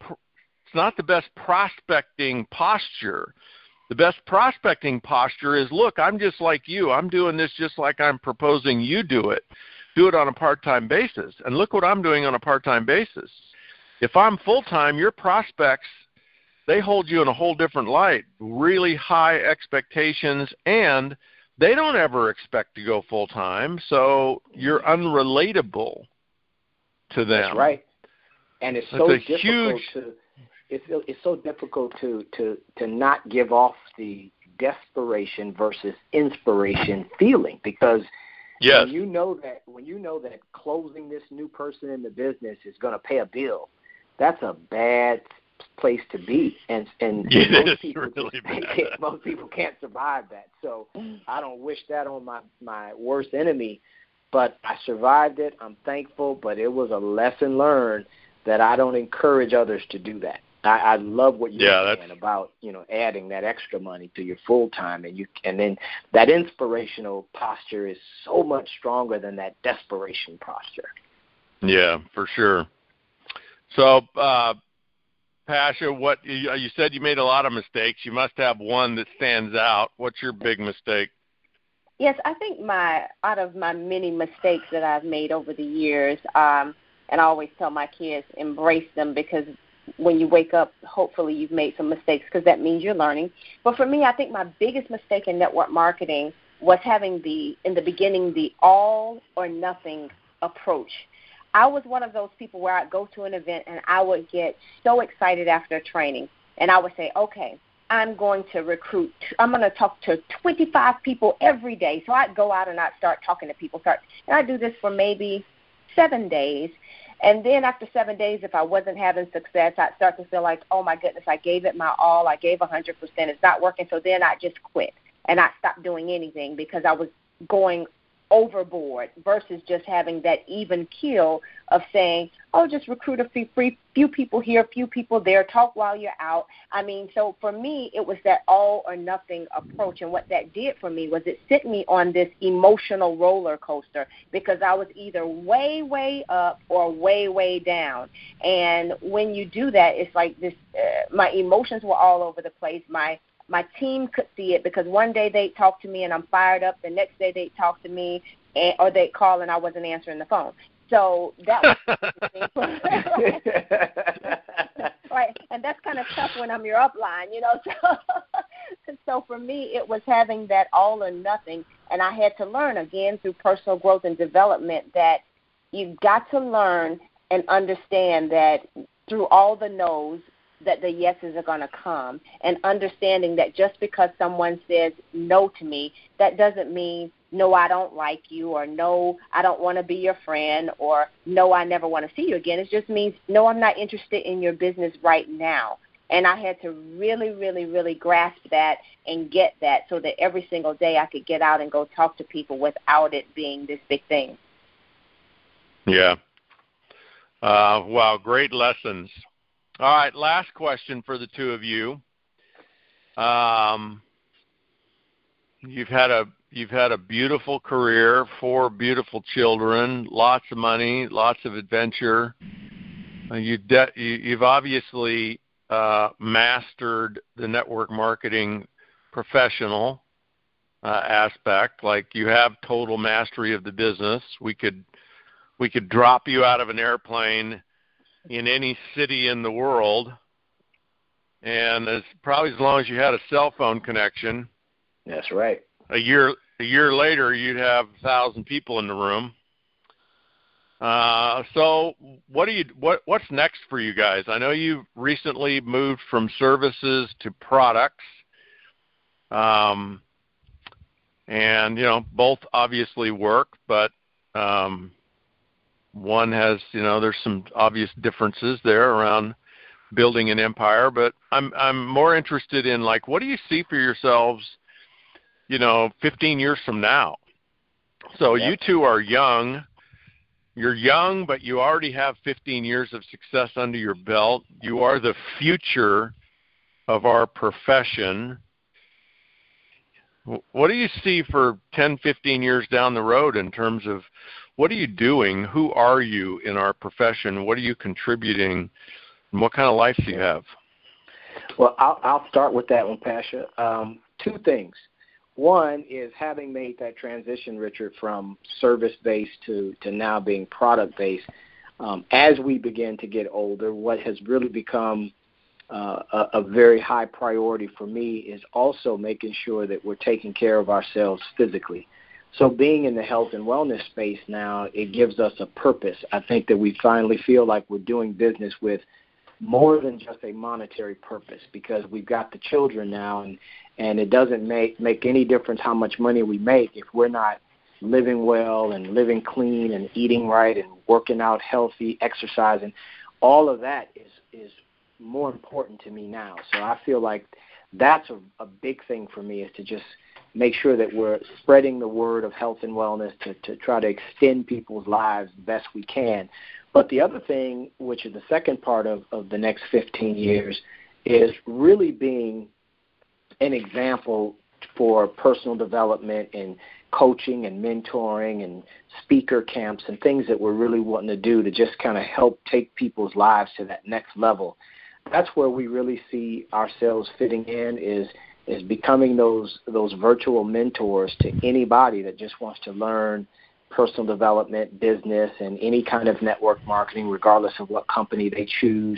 best prospecting posture. The best prospecting posture is, look, I'm just like you. I'm doing this just like I'm proposing you do it. Do it on a part-time basis. And look what I'm doing on a part-time basis. If I'm full-time, your prospects, they hold you in a whole different light, really high expectations, and they don't ever expect to go full-time, so you're unrelatable to them. That's right. And it's so difficult to not give off the desperation versus inspiration feeling, because yes. when you know that closing this new person in the business is going to pay a bill, that's a bad place to be, and most people can't survive that. So I don't wish that on my worst enemy, but I survived it. I'm thankful, but it was a lesson learned that I don't encourage others to do that. I love what you're saying about adding that extra money to your full time, and then that inspirational posture is so much stronger than that desperation posture. Yeah, for sure. So, Pasha, what you said, you made a lot of mistakes. You must have one that stands out. What's your big mistake? Yes, I think out of my many mistakes that I've made over the years, and I always tell my kids, embrace them, because when you wake up, hopefully you've made some mistakes, because that means you're learning. But for me, I think my biggest mistake in network marketing was having in the beginning, the all or nothing approach. I was one of those people where I'd go to an event and I would get so excited after training, and I would say, okay, I'm going to talk to 25 people every day. So I'd go out and I'd start talking to people. And I'd do this for maybe 7 days. And then after 7 days, if I wasn't having success, I'd start to feel like, oh, my goodness, I gave it my all. I gave 100%. It's not working. So then I just quit, and I stopped doing anything because I was going overboard versus just having that even keel of saying, oh, just recruit a few people here, a few people there, talk while you're out. I mean, so for me, it was that all or nothing approach. And what that did for me was it set me on this emotional roller coaster because I was either way, way up or way, way down. And when you do that, it's like this, my emotions were all over the place. My team could see it because one day they'd talk to me and I'm fired up. The next day they'd talk to me or they'd call and I wasn't answering the phone. So that was right, and that's kind of tough when I'm your upline, you know. So for me, it was having that all or nothing, and I had to learn again through personal growth and development that you've got to learn and understand that through all the no's, that the yeses are going to come, and understanding that just because someone says no to me, that doesn't mean no, I don't like you, or no, I don't want to be your friend, or no, I never want to see you again. It just means no, I'm not interested in your business right now. And I had to really, really, really grasp that and get that so that every single day I could get out and go talk to people without it being this big thing. Yeah. Wow, great lessons. All right, last question for the two of you. You've had a beautiful career, 4 beautiful children, lots of money, lots of adventure. You've obviously mastered the network marketing professional aspect. Like, you have total mastery of the business. We could drop you out of an airplane in any city in the world, and as long as you had a cell phone connection. That's right. A year later, you'd have 1,000 people in the room. So what's next for you guys? I know you recently moved from services to products, and both obviously work, but one has, there's some obvious differences there around building an empire, but I'm more interested in, like, what do you see for yourselves, 15 years from now? So You two are young. You're young, but you already have 15 years of success under your belt. You are the future of our profession. What do you see for 10, 15 years down the road in terms of what are you doing? Who are you in our profession? What are you contributing? And what kind of life do you have? Well, I'll start with that one, Pasha. 2 things. One is having made that transition, Richard, from service-based to now being product-based. As we begin to get older, what has really become a very high priority for me is also making sure that we're taking care of ourselves physically. So being in the health and wellness space now, it gives us a purpose. I think that we finally feel like we're doing business with more than just a monetary purpose, because we've got the children now, and it doesn't make any difference how much money we make if we're not living well and living clean and eating right and working out healthy, exercising. All of that is more important to me now. So I feel like that's a big thing for me, is to just make sure that we're spreading the word of health and wellness to try to extend people's lives the best we can. But the other thing, which is the second part of the next 15 years, is really being an example for personal development and coaching and mentoring and speaker camps and things that we're really wanting to do to just kind of help take people's lives to that next level. That's where we really see ourselves fitting in, is becoming those virtual mentors to anybody that just wants to learn personal development, business, and any kind of network marketing, regardless of what company they choose.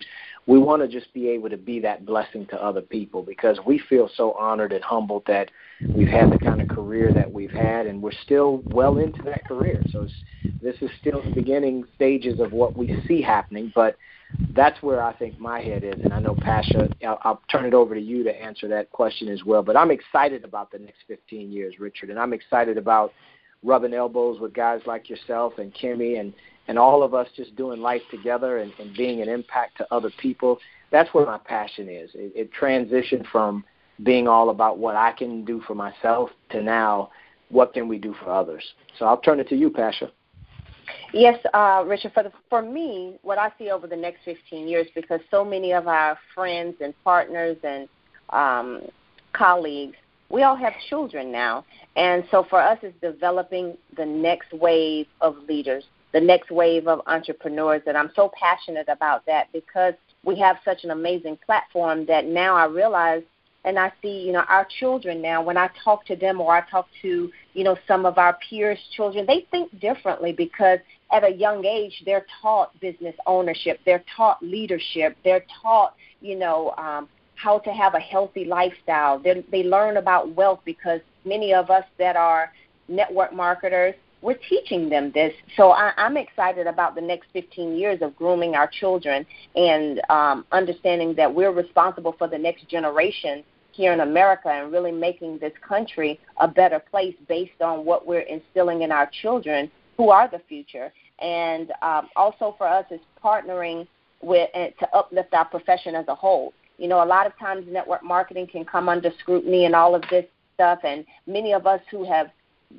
we want to just be able to be that blessing to other people, because we feel so honored and humbled that we've had the kind of career that we've had, and we're still well into that career. So this is still the beginning stages of what we see happening, but that's where I think my head is. And I know, Pasha, I'll turn it over to you to answer that question as well. But I'm excited about the next 15 years, Richard, and I'm excited about rubbing elbows with guys like yourself and Kimmy and all of us just doing life together and being an impact to other people. That's where my passion is. It transitioned from being all about what I can do for myself to now what can we do for others. So I'll turn it to you, Pasha. Yes, Richard, for me, what I see over the next 15 years, because so many of our friends and partners and colleagues, we all have children now. And so for us, it's developing the next wave of leaders, the next wave of entrepreneurs. And I'm so passionate about that because we have such an amazing platform that now I realize and I see, our children now, when I talk to them or I talk to, some of our peers' children, they think differently because at a young age, they're taught business ownership. They're taught leadership. They're taught, how to have a healthy lifestyle. They learn about wealth because many of us that are network marketers, we're teaching them this. So I'm excited about the next 15 years of grooming our children and understanding that we're responsible for the next generation here in America and really making this country a better place based on what we're instilling in our children who are the future. And also for us is partnering with to uplift our profession as a whole. A lot of times network marketing can come under scrutiny and all of this stuff, and many of us who have,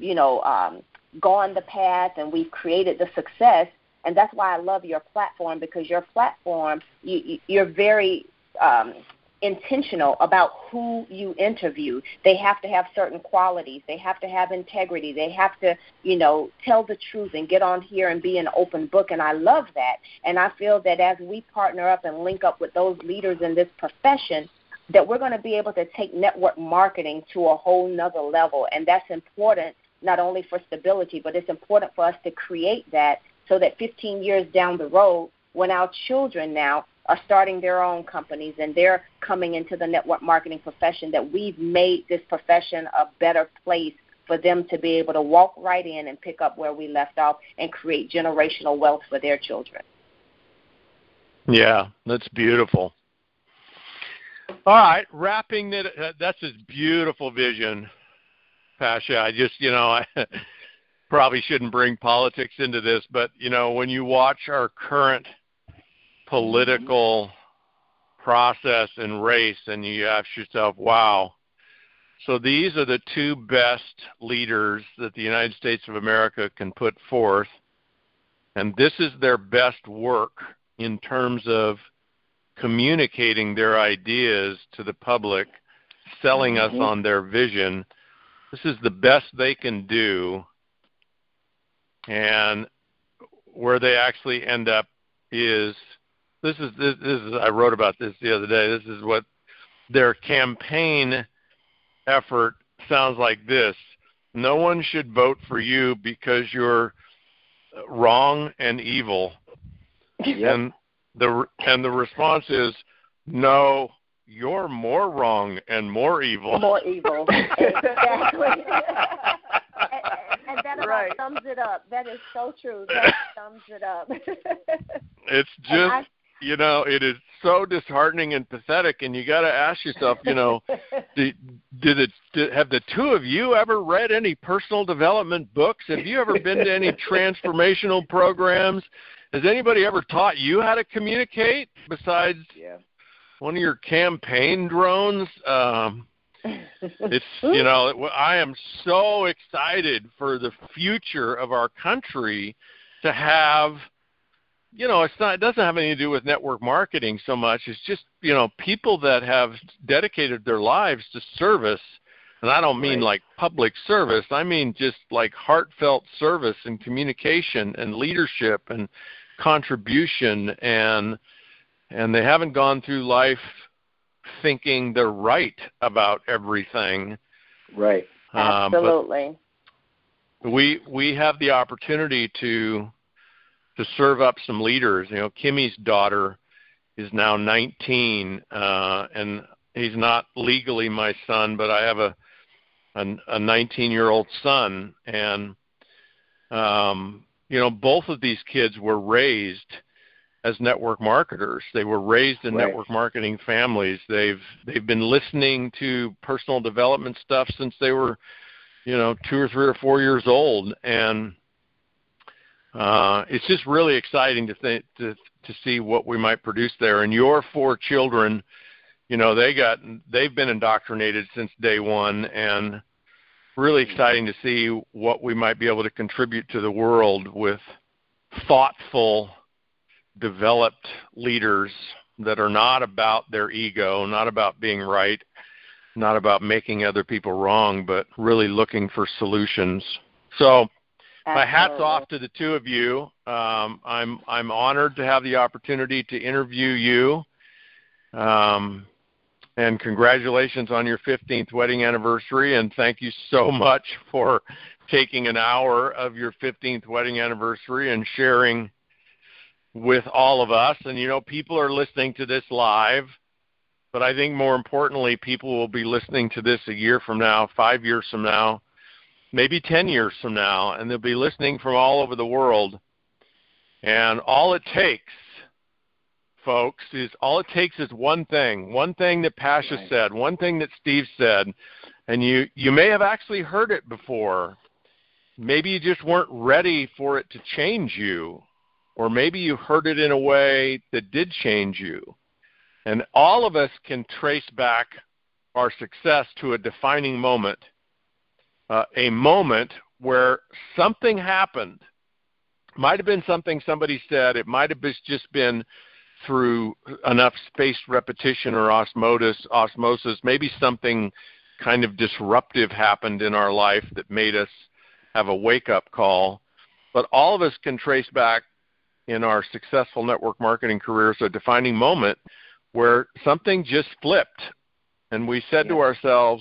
gone the path and we've created the success, and that's why I love your platform, because your platform, you're very intentional about who you interview. They have to have certain qualities. They have to have integrity. They have to, tell the truth and get on here and be an open book, and I love that. And I feel that as we partner up and link up with those leaders in this profession, that we're going to be able to take network marketing to a whole nother level, and that's important not only for stability, but it's important for us to create that so that 15 years down the road, when our children now are starting their own companies and they're coming into the network marketing profession, that we've made this profession a better place for them to be able to walk right in and pick up where we left off and create generational wealth for their children. Yeah, that's beautiful. All right, wrapping it, that's a beautiful vision, Pasha. I just, I probably shouldn't bring politics into this, but, when you watch our current political process and race and you ask yourself, wow, so these are the two best leaders that the United States of America can put forth, and this is their best work in terms of communicating their ideas to the public, selling us on their vision. This is the best they can do, and where they actually end up is this is I wrote about this the other day. This is what their campaign effort sounds like. This: no one should vote for you because you're wrong and evil. Yep. And the response is, no, you're more wrong and more evil. More evil. Exactly. and that about sums it up. That is so true. That sums it up. It's just, it is so disheartening and pathetic, and you got to ask yourself, have the two of you ever read any personal development books? Have you ever been to any transformational programs? Has anybody ever taught you how to communicate besides one of your campaign drones? It's, I am so excited for the future of our country to have, it doesn't have anything to do with network marketing so much. It's just, people that have dedicated their lives to service. And I don't mean like public service. I mean just like heartfelt service and communication and leadership and contribution, and they haven't gone through life thinking they're right about everything. Right. Absolutely. We have the opportunity to serve up some leaders. Kimmy's daughter is now 19, and he's not legally my son, but I have a 19-year-old son, and both of these kids were raised as network marketers. They were raised in network marketing families. They've been listening to personal development stuff since they were 2 or 3 or 4 years old, and it's just really exciting to see what we might produce there. And your 4 children, they've been indoctrinated since day one, and really exciting to see what we might be able to contribute to the world with thoughtful, developed leaders that are not about their ego, not about being right, not about making other people wrong, but really looking for solutions. So my hat's off to the two of you. I'm honored to have the opportunity to interview you. And congratulations on your 15th wedding anniversary, and thank you so much for taking an hour of your 15th wedding anniversary and sharing with all of us. And, people are listening to this live, but I think more importantly, people will be listening to this a year from now, 5 years from now, maybe 10 years from now, and they'll be listening from all over the world. And all it takes, folks, is one thing that Pasha said, one thing that Steve said, and you may have actually heard it before. Maybe you just weren't ready for it to change you, or maybe you heard it in a way that did change you. And all of us can trace back our success to a defining moment, a moment where something happened. Might have been something somebody said. It might have just been through enough spaced repetition or osmosis, maybe something kind of disruptive happened in our life that made us have a wake-up call. But all of us can trace back in our successful network marketing careers a defining moment where something just flipped. And we said to ourselves,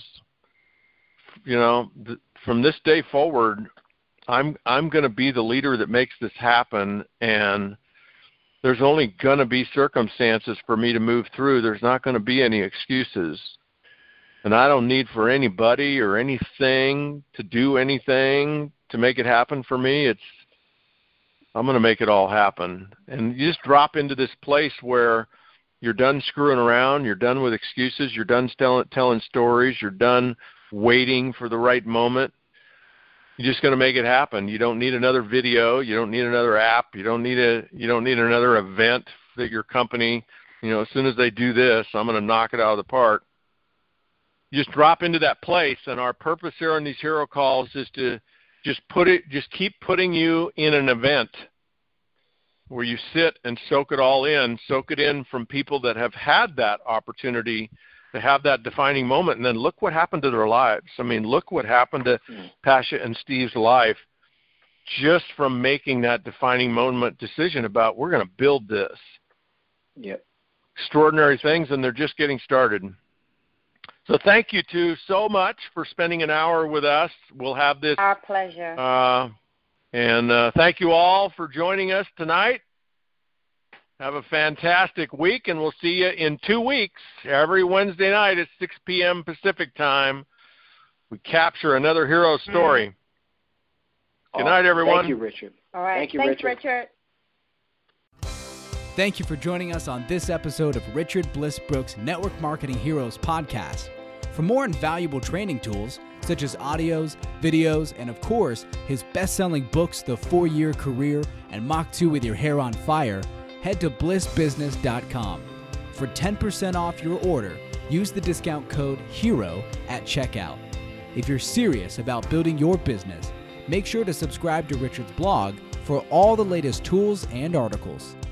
from this day forward, I'm going to be the leader that makes this happen, and there's only going to be circumstances for me to move through. There's not going to be any excuses. And I don't need for anybody or anything to do anything to make it happen for me. I'm going to make it all happen. And you just drop into this place where you're done screwing around, you're done with excuses, you're done telling stories, you're done waiting for the right moment. You're just going to make it happen. You don't need another video. You don't need another app. You don't need another event that your company, as soon as they do this, I'm going to knock it out of the park. You just drop into that place, and our purpose here on these hero calls is to just keep putting you in an event where you sit and soak it all in, soak it in from people that have had that opportunity to have that defining moment, and then look what happened to their lives. I mean, look what happened to Pasha and Steve's life just from making that defining moment decision about we're going to build this. Yep. Extraordinary things, and they're just getting started. So thank you two so much for spending an hour with us. We'll have this. Our pleasure. And thank you all for joining us tonight. Have a fantastic week, and we'll see you in 2 weeks. Every Wednesday night at 6 p.m. Pacific time, we capture another hero story. Good night, everyone. Thank you, Richard. All right. Thank you, Thanks, Richard. Thank you for joining us on this episode of Richard Bliss Brooks Network Marketing Heroes podcast. For more invaluable training tools, such as audios, videos, and of course, his best-selling books, The 4-Year Career and Mach 2 with Your Hair on Fire, head to blissbusiness.com. For 10% off your order, use the discount code HERO at checkout. If you're serious about building your business, make sure to subscribe to Richard's blog for all the latest tools and articles.